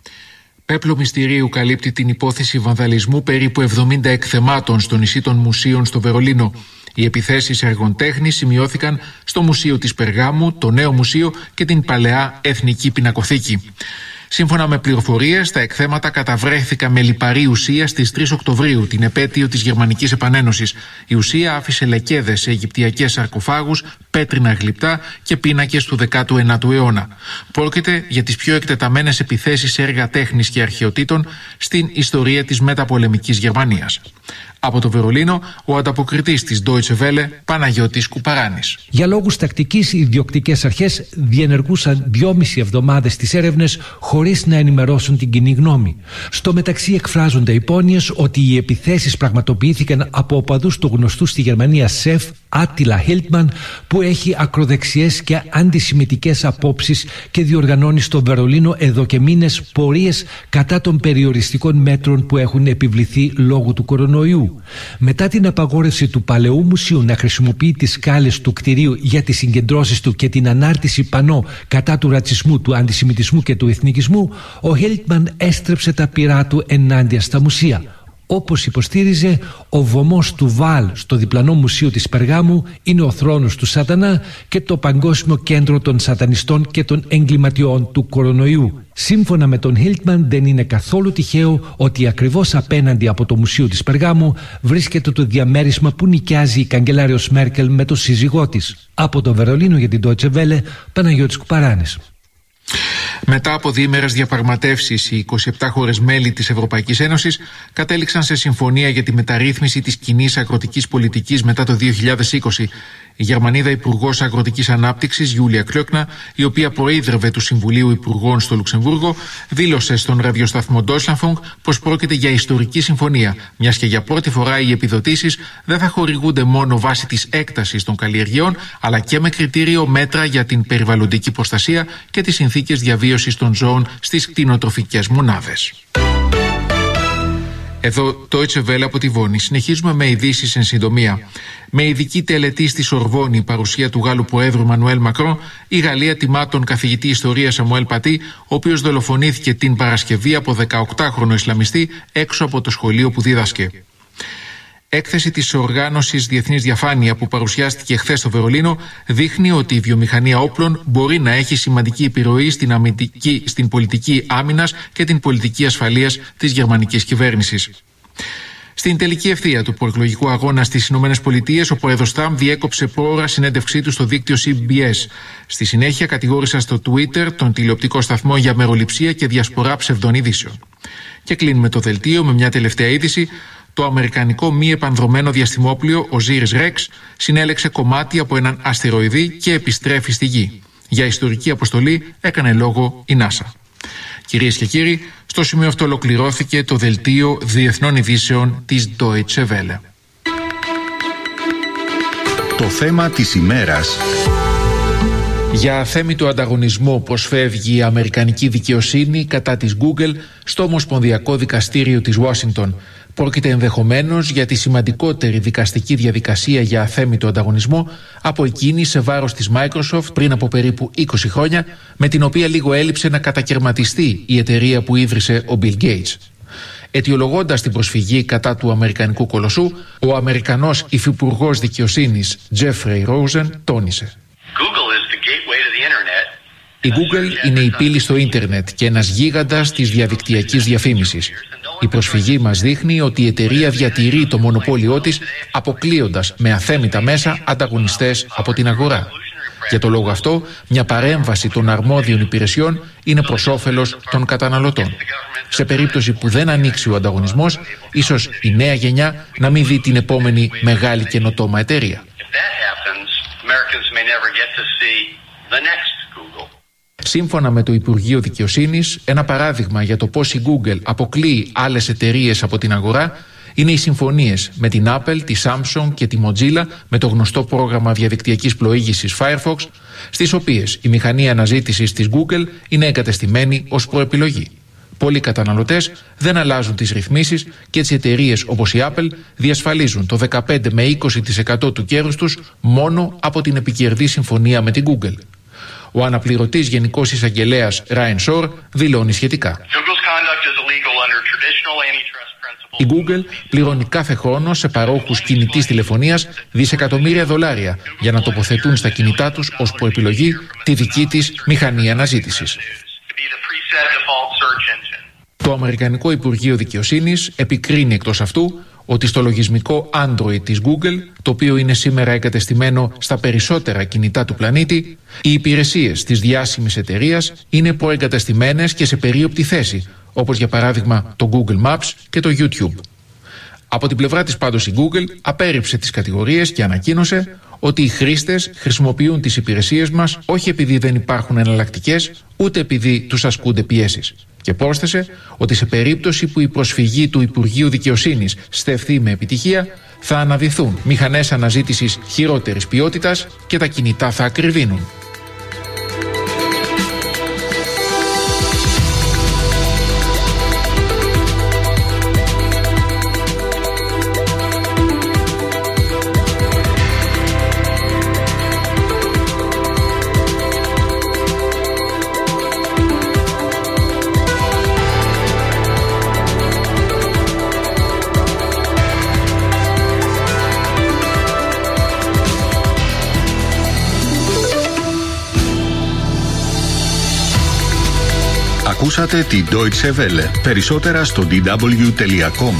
Πέπλο μυστηρίου καλύπτει την υπόθεση βανδαλισμού περίπου εβδομήντα εκθεμάτων στο νησί των Μουσείων στο Βερολίνο. Οι επιθέσεις έργων τέχνης σημειώθηκαν στο Μουσείο της Περγάμου, το Νέο Μουσείο και την Παλαιά Εθνική Πινακοθήκη. Σύμφωνα με πληροφορίες, τα εκθέματα καταβρέχθηκαν με λιπαρή ουσία στις τρεις Οκτωβρίου, την επέτειο της Γερμανικής Επανένωσης. Η ουσία άφησε λεκέδες σε αιγυπτιακές σαρκοφάγους, πέτρινα γλυπτά και πίνακες του δέκατου ένατου αιώνα. Πρόκειται για τις πιο εκτεταμένες επιθέσεις σε έργα τέχνης και αρχαιοτήτων στην ιστορία της μεταπολεμικής Γερμανίας. Από το Βερολίνο, ο ανταποκριτής της Deutsche Welle, Παναγιώτης Κουπαράνης. Για λόγους τακτικής, οι ιδιοκτικές αρχές διενεργούσαν δυόμιση εβδομάδες τις έρευνες χωρίς να ενημερώσουν την κοινή γνώμη. Στο μεταξύ, εκφράζονται υπόνοιες ότι οι επιθέσεις πραγματοποιήθηκαν από οπαδούς του γνωστού στη Γερμανία σεφ Άττιλα Χίλτμαν, που έχει ακροδεξιές και αντισημιτικές απόψεις και διοργανώνει στο Βερολίνο εδώ και μήνες πορείες κατά των περιοριστικών μέτρων που έχουν επιβληθεί λόγω του κορονοϊού. Μετά την απαγόρευση του Παλαιού Μουσείου να χρησιμοποιεί τις σκάλες του κτηρίου για τις συγκεντρώσεις του και την ανάρτηση πανό κατά του ρατσισμού, του αντισημιτισμού και του εθνικισμού, ο Χίλτμαν έστρεψε τα πυρά του ενάντια στα μουσεία. Όπως υποστήριζε, ο βωμός του Βάλ στο διπλανό μουσείο της Περγάμου είναι ο θρόνος του Σατανά και το παγκόσμιο κέντρο των σατανιστών και των εγκληματιών του κορονοϊού. Σύμφωνα με τον Χίλτμαν, δεν είναι καθόλου τυχαίο ότι ακριβώς απέναντι από το μουσείο της Περγάμου βρίσκεται το διαμέρισμα που νοικιάζει η καγκελάριος Μέρκελ με τον σύζυγό της. Από το Βερολίνο για την Deutsche Welle, Παναγιώτης Κουπαράνης. Μετά από διήμερες διαπραγματεύσεις, οι είκοσι επτά χώρες μέλη της Ευρωπαϊκής Ένωσης κατέληξαν σε συμφωνία για τη μεταρρύθμιση της κοινής αγροτικής πολιτικής μετά το δύο χιλιάδες είκοσι. Η Γερμανίδα Υπουργός Αγροτικής Ανάπτυξης, Γιούλια Κλόκνα, η οποία προείδρευε του Συμβουλίου Υπουργών στο Λουξεμβούργο, δήλωσε στον ραδιοσταθμό Deutschlandfunk πως πρόκειται για ιστορική συμφωνία, μιας και για πρώτη φορά οι επιδοτήσεις δεν θα χορηγούνται μόνο βάσει της έκτασης των καλλιεργειών, αλλά και με κριτήριο μέτρα για την περιβαλλοντική προστασία και τις συνθήκες διαβίωσης των ζώων στις κτηνοτροφικές μονάδες. Εδώ Deutsche Welle από τη Βόνη. Συνεχίζουμε με ειδήσεις εν συντομία. Με ειδική τελετή στη Σορβόνη, παρουσία του Γάλλου Προέδρου Μανουέλ Μακρόν, η Γαλλία τιμά τον καθηγητή ιστορίας Σαμουέλ Πατή, ο οποίος δολοφονήθηκε την Παρασκευή από δεκαοκτάχρονο Ισλαμιστή έξω από το σχολείο που δίδασκε. Έκθεση της οργάνωσης Διεθνής Διαφάνεια που παρουσιάστηκε χθες στο Βερολίνο δείχνει ότι η βιομηχανία όπλων μπορεί να έχει σημαντική επιρροή στην, αμυντική, στην πολιτική άμυνας και την πολιτική ασφαλείας της γερμανικής κυβέρνησης. Στην τελική ευθεία του προεκλογικού αγώνα στις ΗΠΑ, ο πρόεδρος Τραμπ διέκοψε πρόωρα συνέντευξή του στο δίκτυο σι μπι ες. Στη συνέχεια κατηγόρησε στο Twitter τον τηλεοπτικό σταθμό για μεροληψία και διασπορά ψευδών ειδήσεων. Και κλείνουμε το δελτίο με μια τελευταία είδηση. Το αμερικανικό μη επανδρωμένο διαστημόπλοιο Osiris Rex συνέλεξε κομμάτι από έναν αστεροειδή και επιστρέφει στη Γη. Για ιστορική αποστολή έκανε λόγο η NASA. Κυρίες και κύριοι, στο σημείο αυτό ολοκληρώθηκε το δελτίο διεθνών ειδήσεων της Deutsche Welle. Το θέμα της ημέρας. Για αθέμητο ανταγωνισμό προσφεύγει η αμερικανική δικαιοσύνη κατά της Google στο Ομοσπονδιακό Δικαστήριο της Ουάσιγκτον. Πρόκειται ενδεχομένως για τη σημαντικότερη δικαστική διαδικασία για αθέμητο ανταγωνισμό από εκείνη σε βάρος της Microsoft πριν από περίπου είκοσι χρόνια, με την οποία λίγο έλειψε να κατακαιρματιστεί η εταιρεία που ίδρυσε ο Bill Gates. Αιτιολογώντας την προσφυγή κατά του αμερικανικού κολοσσού, ο Αμερικανός υφυπουργός δικαιοσύνης Jeffrey Rosen τόνισε: η Google είναι η πύλη στο ίντερνετ και ένας γίγαντας της διαδικτυακής διαφήμισης. Η προσφυγή μας δείχνει ότι η εταιρεία διατηρεί το μονοπόλιό της, αποκλείοντας με αθέμητα μέσα ανταγωνιστές από την αγορά. Για το λόγο αυτό, μια παρέμβαση των αρμόδιων υπηρεσιών είναι προς όφελος των καταναλωτών. Σε περίπτωση που δεν ανοίξει ο ανταγωνισμός, ίσως η νέα γενιά να μην δει την επόμενη μεγάλη καινοτόμα εταιρεία. Σύμφωνα με το Υπουργείο Δικαιοσύνης, ένα παράδειγμα για το πώς η Google αποκλείει άλλες εταιρείες από την αγορά είναι οι συμφωνίες με την Apple, τη Samsung και τη Mozilla με το γνωστό πρόγραμμα διαδικτυακής πλοήγησης Firefox, στις οποίες η μηχανή αναζήτησης της Google είναι εγκατεστημένη ως προεπιλογή. Πολλοί καταναλωτές δεν αλλάζουν τις ρυθμίσεις και έτσι εταιρείες όπως η Apple διασφαλίζουν το δεκαπέντε με είκοσι τοις εκατό του κέρδους τους μόνο από την επικερδή συμφωνία με την Google. Ο αναπληρωτής Γενικός Εισαγγελέας Ryan Shore δηλώνει σχετικά. Η Google πληρώνει κάθε χρόνο σε παρόχους κινητής τηλεφωνίας δισεκατομμύρια δολάρια για να τοποθετούν στα κινητά τους ως προεπιλογή τη δική της μηχανή αναζήτησης. Το Αμερικανικό Υπουργείο Δικαιοσύνης επικρίνει εκτός αυτού ότι στο λογισμικό Android της Google, το οποίο είναι σήμερα εγκατεστημένο στα περισσότερα κινητά του πλανήτη, οι υπηρεσίες της διάσημης εταιρείας είναι προεγκατεστημένες και σε περίοπτη θέση, όπως για παράδειγμα το Google Maps και το YouTube. Από την πλευρά της πάντως η Google απέρριψε τις κατηγορίες και ανακοίνωσε ότι οι χρήστες χρησιμοποιούν τις υπηρεσίες μας όχι επειδή δεν υπάρχουν εναλλακτικές, ούτε επειδή τους ασκούνται πιέσεις. Και πρόσθεσε ότι σε περίπτωση που η προσφυγή του Υπουργείου Δικαιοσύνης στεφθεί με επιτυχία, θα αναδυθούν μηχανές αναζήτησης χειρότερης ποιότητας και τα κινητά θα ακριβίνουν. Ακούσατε την Deutsche Welle. Περισσότερα στο ντι ντάμπλιου τελεία κομ.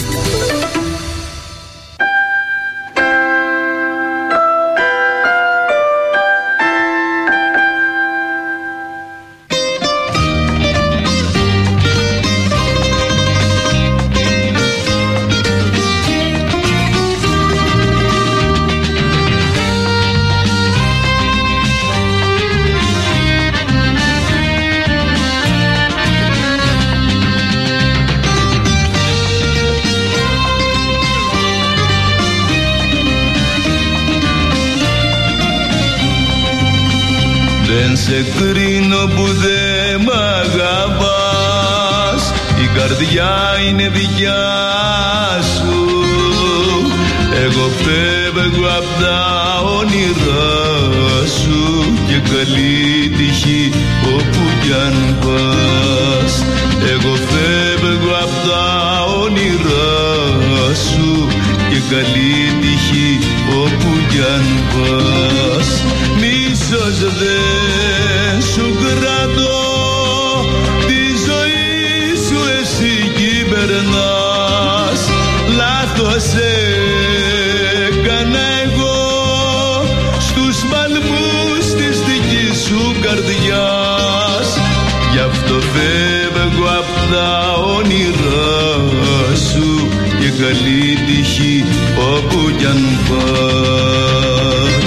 Δεν σε κρίνω που δε μ' αγαπάς, η καρδιά είναι δικιά σου. Εγώ φεύγω απ' τα όνειρά σου και καλή τύχη όπου κι αν πας. Εγώ φεύγω απ' τα όνειρά σου και καλή τύχη όπου κι αν πας. Μίσος δεν σου κρατώ, τη ζωή σου εσύ κυβερνάς. Λάθος έκανα εγώ στους παλμούς της δικής σου καρδιάς. Γι' αυτό φεύγω απ' τα όνειρά σου και καλή τύχη όπου κι αν πας.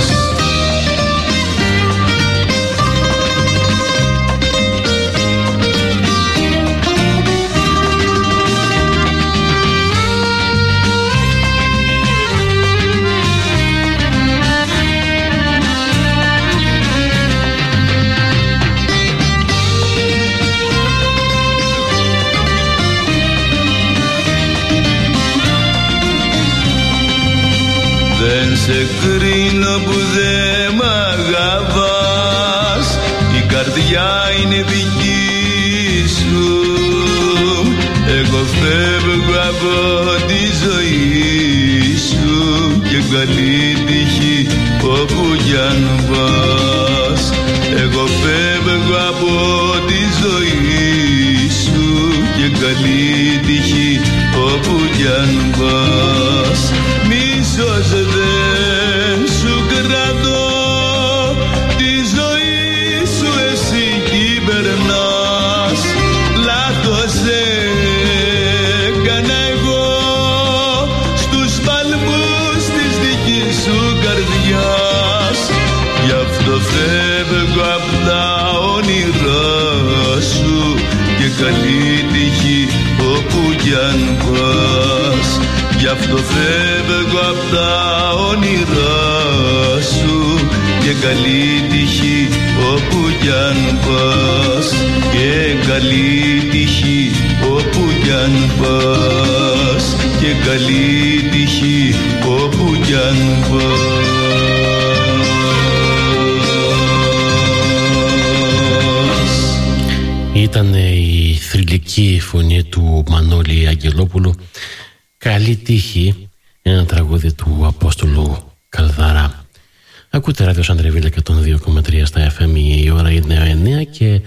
Δεν σε κρίνω που δε μ' αγαπάς, η καρδιά είναι δική σου. Εγώ φεύγω από τη ζωή σου και καλή τύχη όπου κι αν πας. Εγώ φεύγω από τη ζωή σου και καλή τύχη όπου κι αν πας. Μίσος δεν σου κρατώ, τη ζωή σου εσύ κυβερνάς. Λάθος έκανα εγώ στους παλμούς της δικής σου καρδιάς. Γι' αυτό φεύγω απ' τα όνειρά σου και καλή τύχη όπου κι αν πας. Γι' αυτό φεύγω απ' τα όνειρά σου και καλή τύχη όπου κι αν πας, και καλή τύχη όπου κι αν πας, και καλή τύχη όπου κι αν πας. Ήταν η θρυλική φωνή του Μανώλη Αγγελόπουλου, «Καλή τύχη», ένα τραγούδι του Απόστολου Καλδαρά. Ακούτε ράδιο Σαντρεβίλ εκατόν δύο κόμμα τρία στα εφ εμ. Η ώρα είναι εννιά και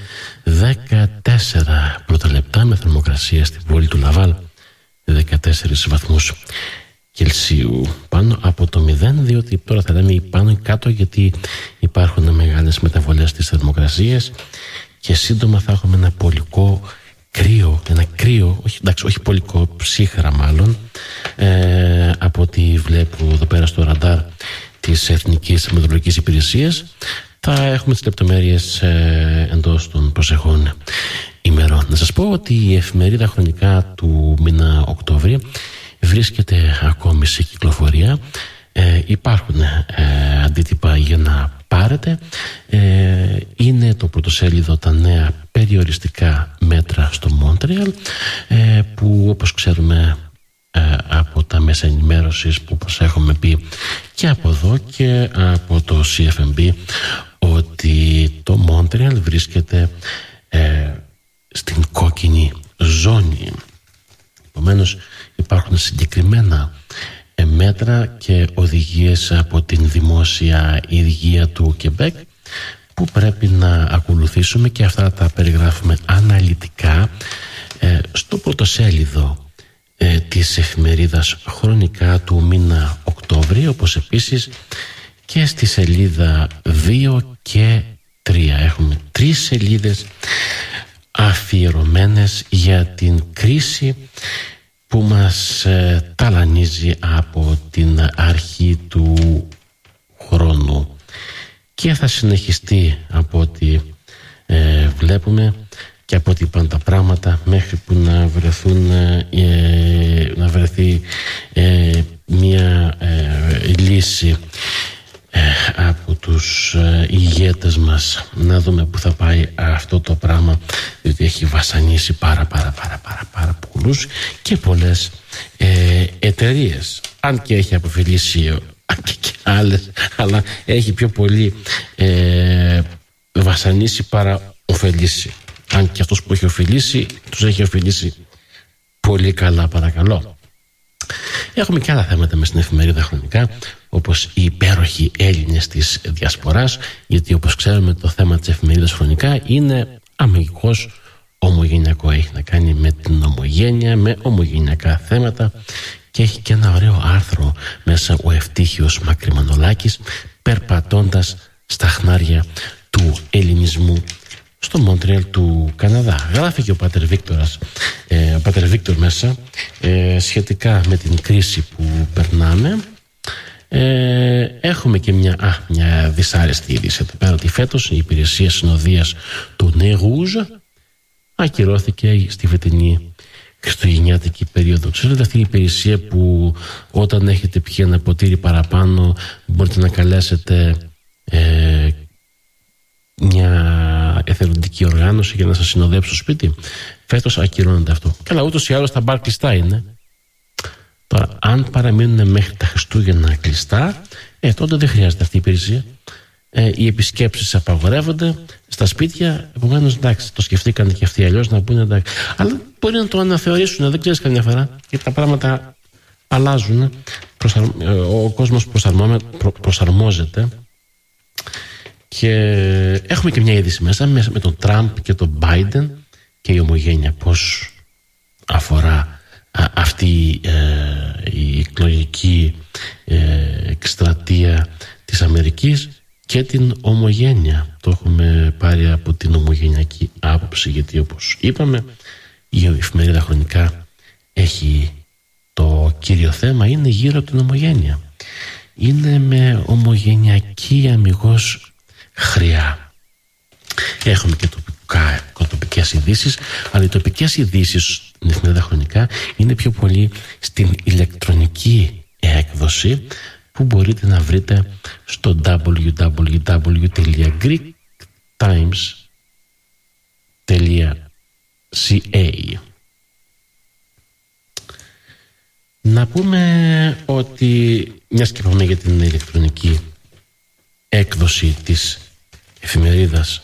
δεκατέσσερα πρώτα λεπτά, με θερμοκρασία στην πόλη του Λαβάλ δεκατέσσερις βαθμούς Κελσίου, πάνω από το μηδέν, διότι τώρα θα λέμε πάνω ή κάτω, γιατί υπάρχουν μεγάλες μεταβολές στις θερμοκρασίες και σύντομα θα έχουμε ένα πολικό κρύο, ένα κρύο, όχι, εντάξει, όχι πολικό, ψύχρα μάλλον, ε, από ό,τι βλέπω εδώ πέρα στο ραντάρ της Εθνικής Μετεωρολογικής Υπηρεσίας. Θα έχουμε τις λεπτομέρειες ε, εντός των προσεχών ημερών. Να σας πω ότι η εφημερίδα χρονικά του μήνα Οκτώβρη βρίσκεται ακόμη σε κυκλοφορία. Ε, υπάρχουν ε, αντίτυπα για να πάρετε. Ε, είναι το πρωτοσέλιδο «Τα νέα περιοριστικά μέτρα στο Μόντρεαλ», ε, που όπως ξέρουμε ε, από τα μέσα ενημέρωσης, που όπως έχουμε πει και από εδώ και από το σι εφ εμ μπι, ότι το Μόντρεαλ βρίσκεται ε, στην κόκκινη ζώνη. Επομένως υπάρχουν συγκεκριμένα μέτρα και οδηγίες από την δημόσια υγεία του Κεμπέκ που πρέπει να ακολουθήσουμε, και αυτά τα περιγράφουμε αναλυτικά ε, στο πρωτοσέλιδο ε, της εφημερίδας χρονικά του μήνα Οκτώβρη, όπως επίσης και στη σελίδα δύο και τρία. Έχουμε τρεις σελίδες αφιερωμένες για την κρίση που μας ε, ταλανίζει από την αρχή του χρόνου και θα συνεχιστεί από ό,τι ε, βλέπουμε και από ό,τι πάνε τα πράγματα, μέχρι που να βρεθούν ε, να βρεθεί ε, μια ε, λύση ε, από τους ε, ηγέτες μας. Να δούμε που θα πάει αυτό το πράγμα, διότι έχει βασανίσει πάρα πάρα πάρα πάρα, πάρα πολλούς και πολλές ε, εταιρείες, αν και έχει αποφελήσει και, και άλλες, αλλά έχει πιο πολύ ε, βασανίσει παρά ωφελήσει, αν και αυτός που έχει ωφελήσει τους έχει ωφελήσει πολύ καλά, παρακαλώ. Έχουμε και άλλα θέματα μες στην εφημερίδα χρονικά, όπως οι υπέροχοι Έλληνες της Διασποράς, γιατί όπως ξέρουμε το θέμα της εφημερίδας χρονικά είναι αμυγός ομογενειακό. Έχει να κάνει με την ομογένεια, με ομογενειακά θέματα, και έχει και ένα ωραίο άρθρο μέσα ο Ευτύχιος Μακρυμανολάκης, περπατώντας στα χνάρια του ελληνισμού στο Μόντρεαλ του Καναδά. Γράφει και ο Πάτερ Βίκτορας, ε, ο Πάτερ Βίκτορ μέσα ε, σχετικά με την κρίση που περνάμε. Ε, έχουμε και μια, α, μια δυσάρεστη είδηση εδώ πέρα, ότι φέτος η υπηρεσία συνοδείας του Νεγούζ ακυρώθηκε στη φετινή χριστουγεννιάτικη περίοδο. Ξέρετε, αυτή η υπηρεσία που όταν έχετε πιει ένα ποτήρι παραπάνω μπορείτε να καλέσετε ε, μια εθελοντική οργάνωση για να σας συνοδέψει στο σπίτι. Φέτος ακυρώνεται αυτό. Καλά, ούτως ή άλλως τα μπαρ κλειστά είναι. Τώρα, αν παραμείνουν μέχρι τα Χριστούγεννα κλειστά, ε, τότε δεν χρειάζεται αυτή η υπηρεσία. Ε, οι επισκέψεις απαγορεύονται στα σπίτια. Επομένως, εντάξει, το σκεφτήκαν και αυτοί αλλιώς να πούνε εντάξει. Αλλά μπορεί να το αναθεωρήσουν, δεν ξέρεις καμιά φορά, γιατί τα πράγματα αλλάζουν. Προσαρ... Ο κόσμος προ... προσαρμόζεται. Και έχουμε και μια είδηση μέσα με τον Τραμπ και τον Biden και η ομογένεια, πώς αφορά α, αυτή ε, η εκλογική ε, εκστρατεία της Αμερικής και την ομογένεια. Το έχουμε πάρει από την ομογενειακή άποψη, γιατί όπως είπαμε η εφημερίδα χρονικά έχει το κύριο θέμα είναι γύρω από την ομογένεια. Είναι με ομογενειακή αμιγώς χρειά. Έχουμε και τοπικά, τοπικές ειδήσεις, αλλά οι τοπικές ειδήσεις στην εφημερίδα χρονικά είναι πιο πολύ στην ηλεκτρονική έκδοση, που μπορείτε να βρείτε στο double-u double-u double-u τελεία greek times τελεία ca. Να πούμε ότι, μιας και είπαμε για την ηλεκτρονική έκδοση της εφημερίδας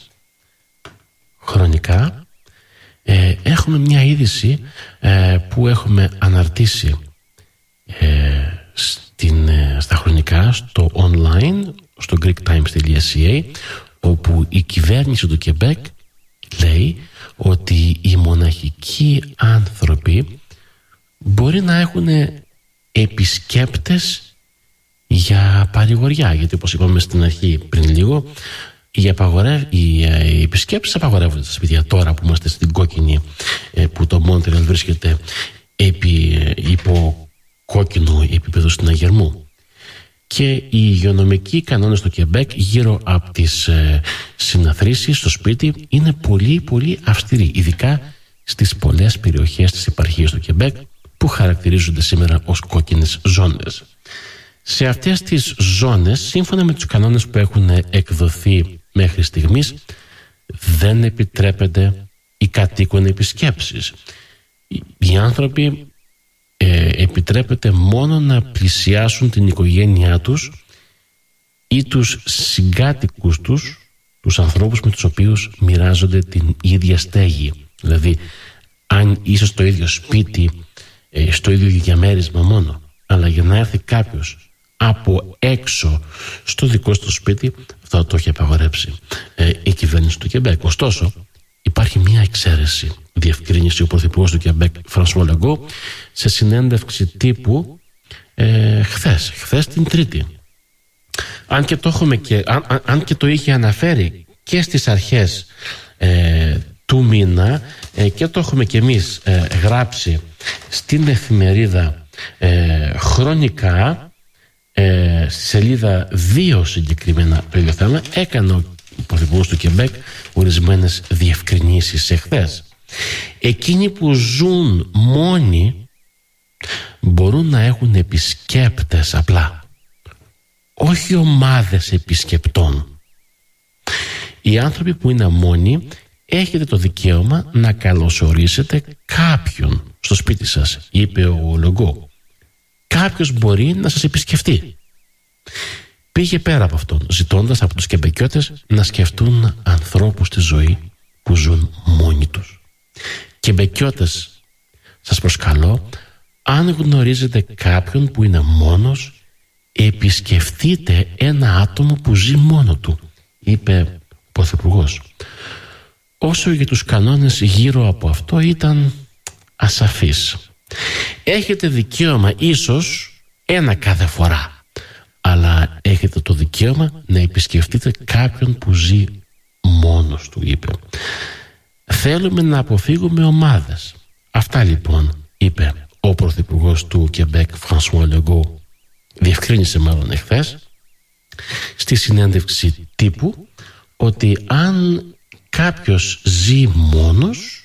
Χρονικά, ε, έχουμε μια είδηση ε, που έχουμε αναρτήσει ε, στην, ε, στα Χρονικά, στο online, στο greek times τελεία ca, όπου η κυβέρνηση του Κεμπέκ λέει ότι οι μοναχικοί άνθρωποι μπορεί να έχουν επισκέπτες για παρηγοριά, γιατί όπως είπαμε στην αρχή πριν λίγο, οι, απαγορεύ... οι, οι επισκέπτες απαγορεύονται στα σπίτια. Τώρα που είμαστε στην κόκκινη, που το Μόντρεαλ βρίσκεται επί, υπό κόκκινο επίπεδο συναγερμού, και οι υγειονομικοί κανόνες του Κεμπέκ γύρω από τις ε, συναθρήσεις στο σπίτι είναι πολύ πολύ αυστηροί, ειδικά στις πολλές περιοχές της επαρχίας του Κεμπέκ που χαρακτηρίζονται σήμερα ως κόκκινες ζώνες. Σε αυτές τις ζώνες, σύμφωνα με τους κανόνες που έχουν εκδοθεί μέχρι στιγμής, δεν επιτρέπεται οι κατοίκων επισκέψεις. Οι άνθρωποι ε, επιτρέπεται μόνο να πλησιάσουν την οικογένειά τους ή τους συγκάτοικους τους, τους ανθρώπους με τους οποίους μοιράζονται την ίδια στέγη. Δηλαδή, αν είσαι στο ίδιο σπίτι, ε, στο ίδιο διαμέρισμα μόνο, αλλά για να έρθει κάποιος από έξω στο δικό σου σπίτι, αυτό το έχει απαγορέψει ε, η κυβέρνηση του Κεμπέκ. Ωστόσο, υπάρχει μια εξαίρεση, διευκρίνησε ο Πρωθυπουργός του Κεμπέκ, Φρανσουά Λεγκό, σε συνέντευξη τύπου ε, χθες, χθες την Τρίτη. Αν και το, έχουμε και, αν, αν, αν και το είχε αναφέρει και στις αρχές ε, του μήνα ε, και το έχουμε και εμείς ε, γράψει στην εφημερίδα ε, Χρονικά, ε, στη σελίδα δύο συγκεκριμένα περίοδο, έκανε ο Πρωθυπουργός του Κεμπέκ ορισμένες διευκρινήσεις εχθές. Εκείνοι που ζουν μόνοι μπορούν να έχουν επισκέπτες απλά, όχι ομάδες επισκεπτών. Οι άνθρωποι που είναι μόνοι έχετε το δικαίωμα να καλωσορίσετε κάποιον στο σπίτι σας, είπε ο Λεγκό. Κάποιος μπορεί να σας επισκεφτεί. Πήγε πέρα από αυτόν, ζητώντας από τους Κεμπεκιώτες να σκεφτούν ανθρώπους στη ζωή που ζουν μόνοι τους. Κεμπεκιώτες, σας προσκαλώ, αν γνωρίζετε κάποιον που είναι μόνος, επισκεφτείτε ένα άτομο που ζει μόνο του, είπε ο Πρωθυπουργός. Όσο για τους κανόνες γύρω από αυτό, ήταν ασαφής. Έχετε δικαίωμα ίσως ένα κάθε φορά, αλλά έχετε το δικαίωμα να επισκεφτείτε κάποιον που ζει μόνος του, είπε. Θέλουμε να αποφύγουμε ομάδες. Αυτά λοιπόν, είπε ο Πρωθυπουργός του Κεμπέκ, Φρανσουά Λεγκό. Διευκρίνησε μάλλον εχθές στη συνέντευξη τύπου ότι αν κάποιος ζει μόνος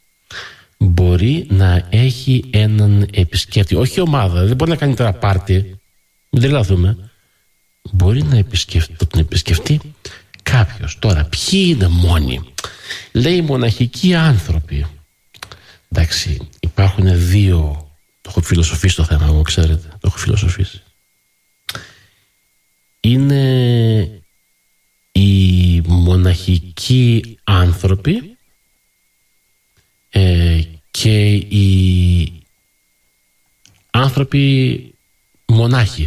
μπορεί να έχει έναν επισκέπτη, όχι ομάδα, δεν μπορεί να κάνει τώρα πάρτι, μην τρελαθούμε, μπορεί να επισκεφτεί, τον επισκεφτεί κάποιος. Τώρα, ποιοι είναι μόνοι? Λέει μοναχικοί άνθρωποι. Εντάξει, υπάρχουν δύο, το έχω φιλοσοφήσει το θέμα, εγώ ξέρετε, το έχω φιλοσοφήσει. Είναι οι μοναχικοί άνθρωποι ε, και οι άνθρωποι μονάχοι.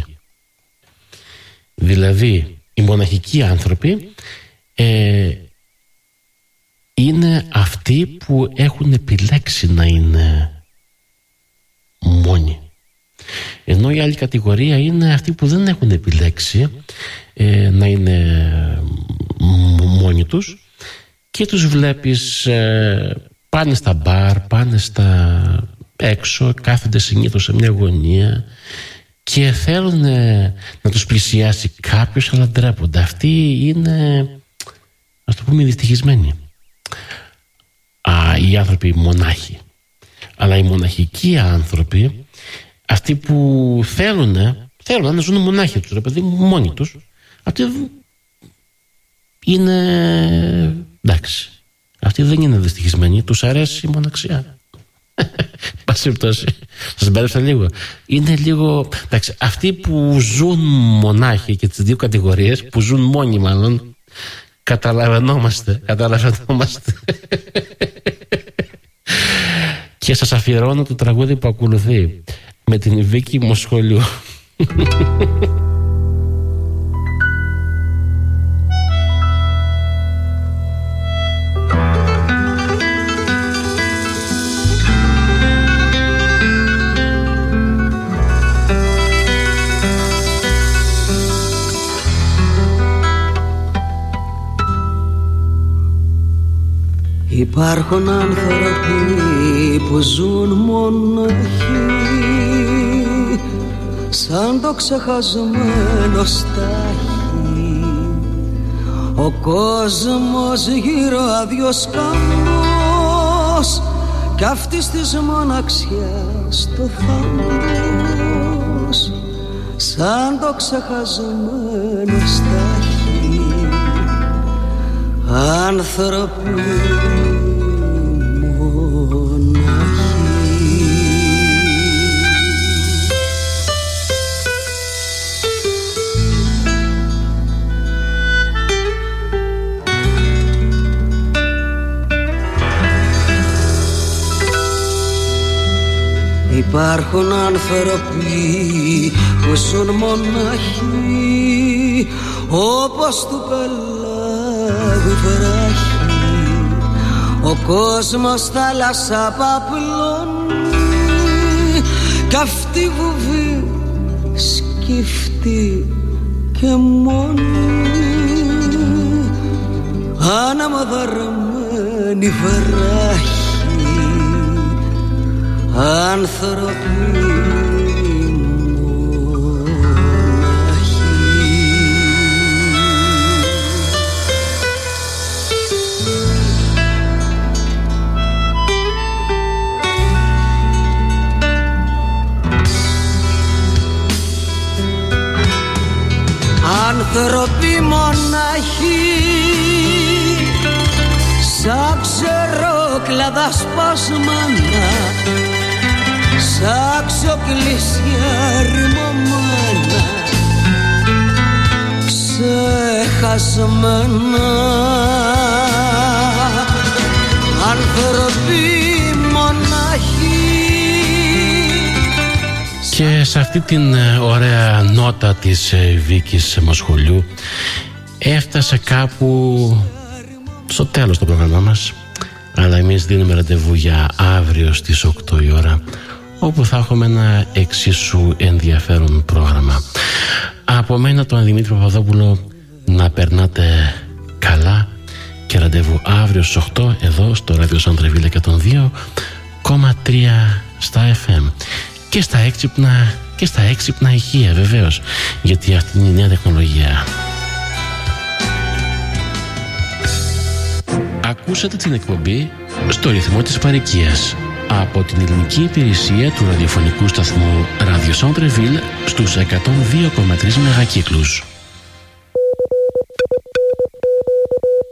Δηλαδή οι μοναχικοί άνθρωποι ε, είναι αυτοί που έχουν επιλέξει να είναι μόνοι, ενώ η άλλη κατηγορία είναι αυτοί που δεν έχουν επιλέξει ε, να είναι μόνοι τους και τους βλέπεις ε, πάνε στα μπαρ, πάνε στα έξω, κάθονται συνήθως σε μια γωνία και θέλουν ε, να τους πλησιάσει κάποιος, αλλά ντρέπονται. Αυτοί είναι, ας το πούμε, δυστυχισμένοι. Α, οι άνθρωποι μονάχοι. Αλλά οι μοναχικοί άνθρωποι, αυτοί που θέλουν, θέλουν να ζουν μονάχοι τους, ρε παιδί μου, μόνοι τους. Αυτοί είναι, εντάξει, αυτοί δεν είναι δυστυχισμένοι, τους αρέσει η μοναξιά. Πάση περιπτώσει, σας μπέρδεψα λίγο. Είναι λίγο, εντάξει, αυτοί που ζουν μονάχοι και τις δύο κατηγορίες, που ζουν μόνοι μάλλον, καταλαβαίνόμαστε, καταλαβαίνόμαστε. Και σας αφιερώνω το τραγούδι που ακολουθεί με την Βίκη Μοσχολιού. Υπάρχουν άνθρωποι που ζουν μοναχοί, σαν το ξεχασμένο στάχι. Ο κόσμος γύρω άδειος καμπός, κι αυτής της μοναξιάς το θαμπός, σαν το ξεχασμένο στάχι. Άνθρωποι υπάρχουν άνθρωποι που ζουν μοναχοί, όπως του πελάγου βράχη. Ο κόσμος θάλασσα παπλώνει, κι αυτή βουβή σκυφτή και μόνη, αναμοδαρμένη βράχη. Άνθρωποι άνθρωποι μοναχοί, σαν ξερόκλαδα σπασμένα, σαν ξοκλήσια ρημωμένα, ξεχασμένα. Άνθρωποι μοναχοί. Και σε αυτή την ωραία νότα της Βίκης Μοσχολιού έφτασε κάπου στο τέλος το πρόγραμμά μας, αλλά εμείς δίνουμε ραντεβού για αύριο στις οκτώ η ώρα, όπου θα έχουμε ένα εξίσου ενδιαφέρον πρόγραμμα. Από μένα τον Δημήτρη Παπαδόπουλο, να περνάτε καλά και ραντεβού αύριο στις οκτώ εδώ στο ράδιο Σαντρεβίλ εκατόν δύο κόμμα τρία στα εφ εμ και στα έξυπνα και στα έξυπνα ηχεία, βεβαίως, γιατί αυτή είναι η νέα τεχνολογία. Ακούσατε την εκπομπή στο ρυθμό της παροικίας από την ελληνική υπηρεσία του ραδιοφωνικού σταθμού Radio Centre Ville στους εκατόν δύο κόμμα τρία μεγακύκλους.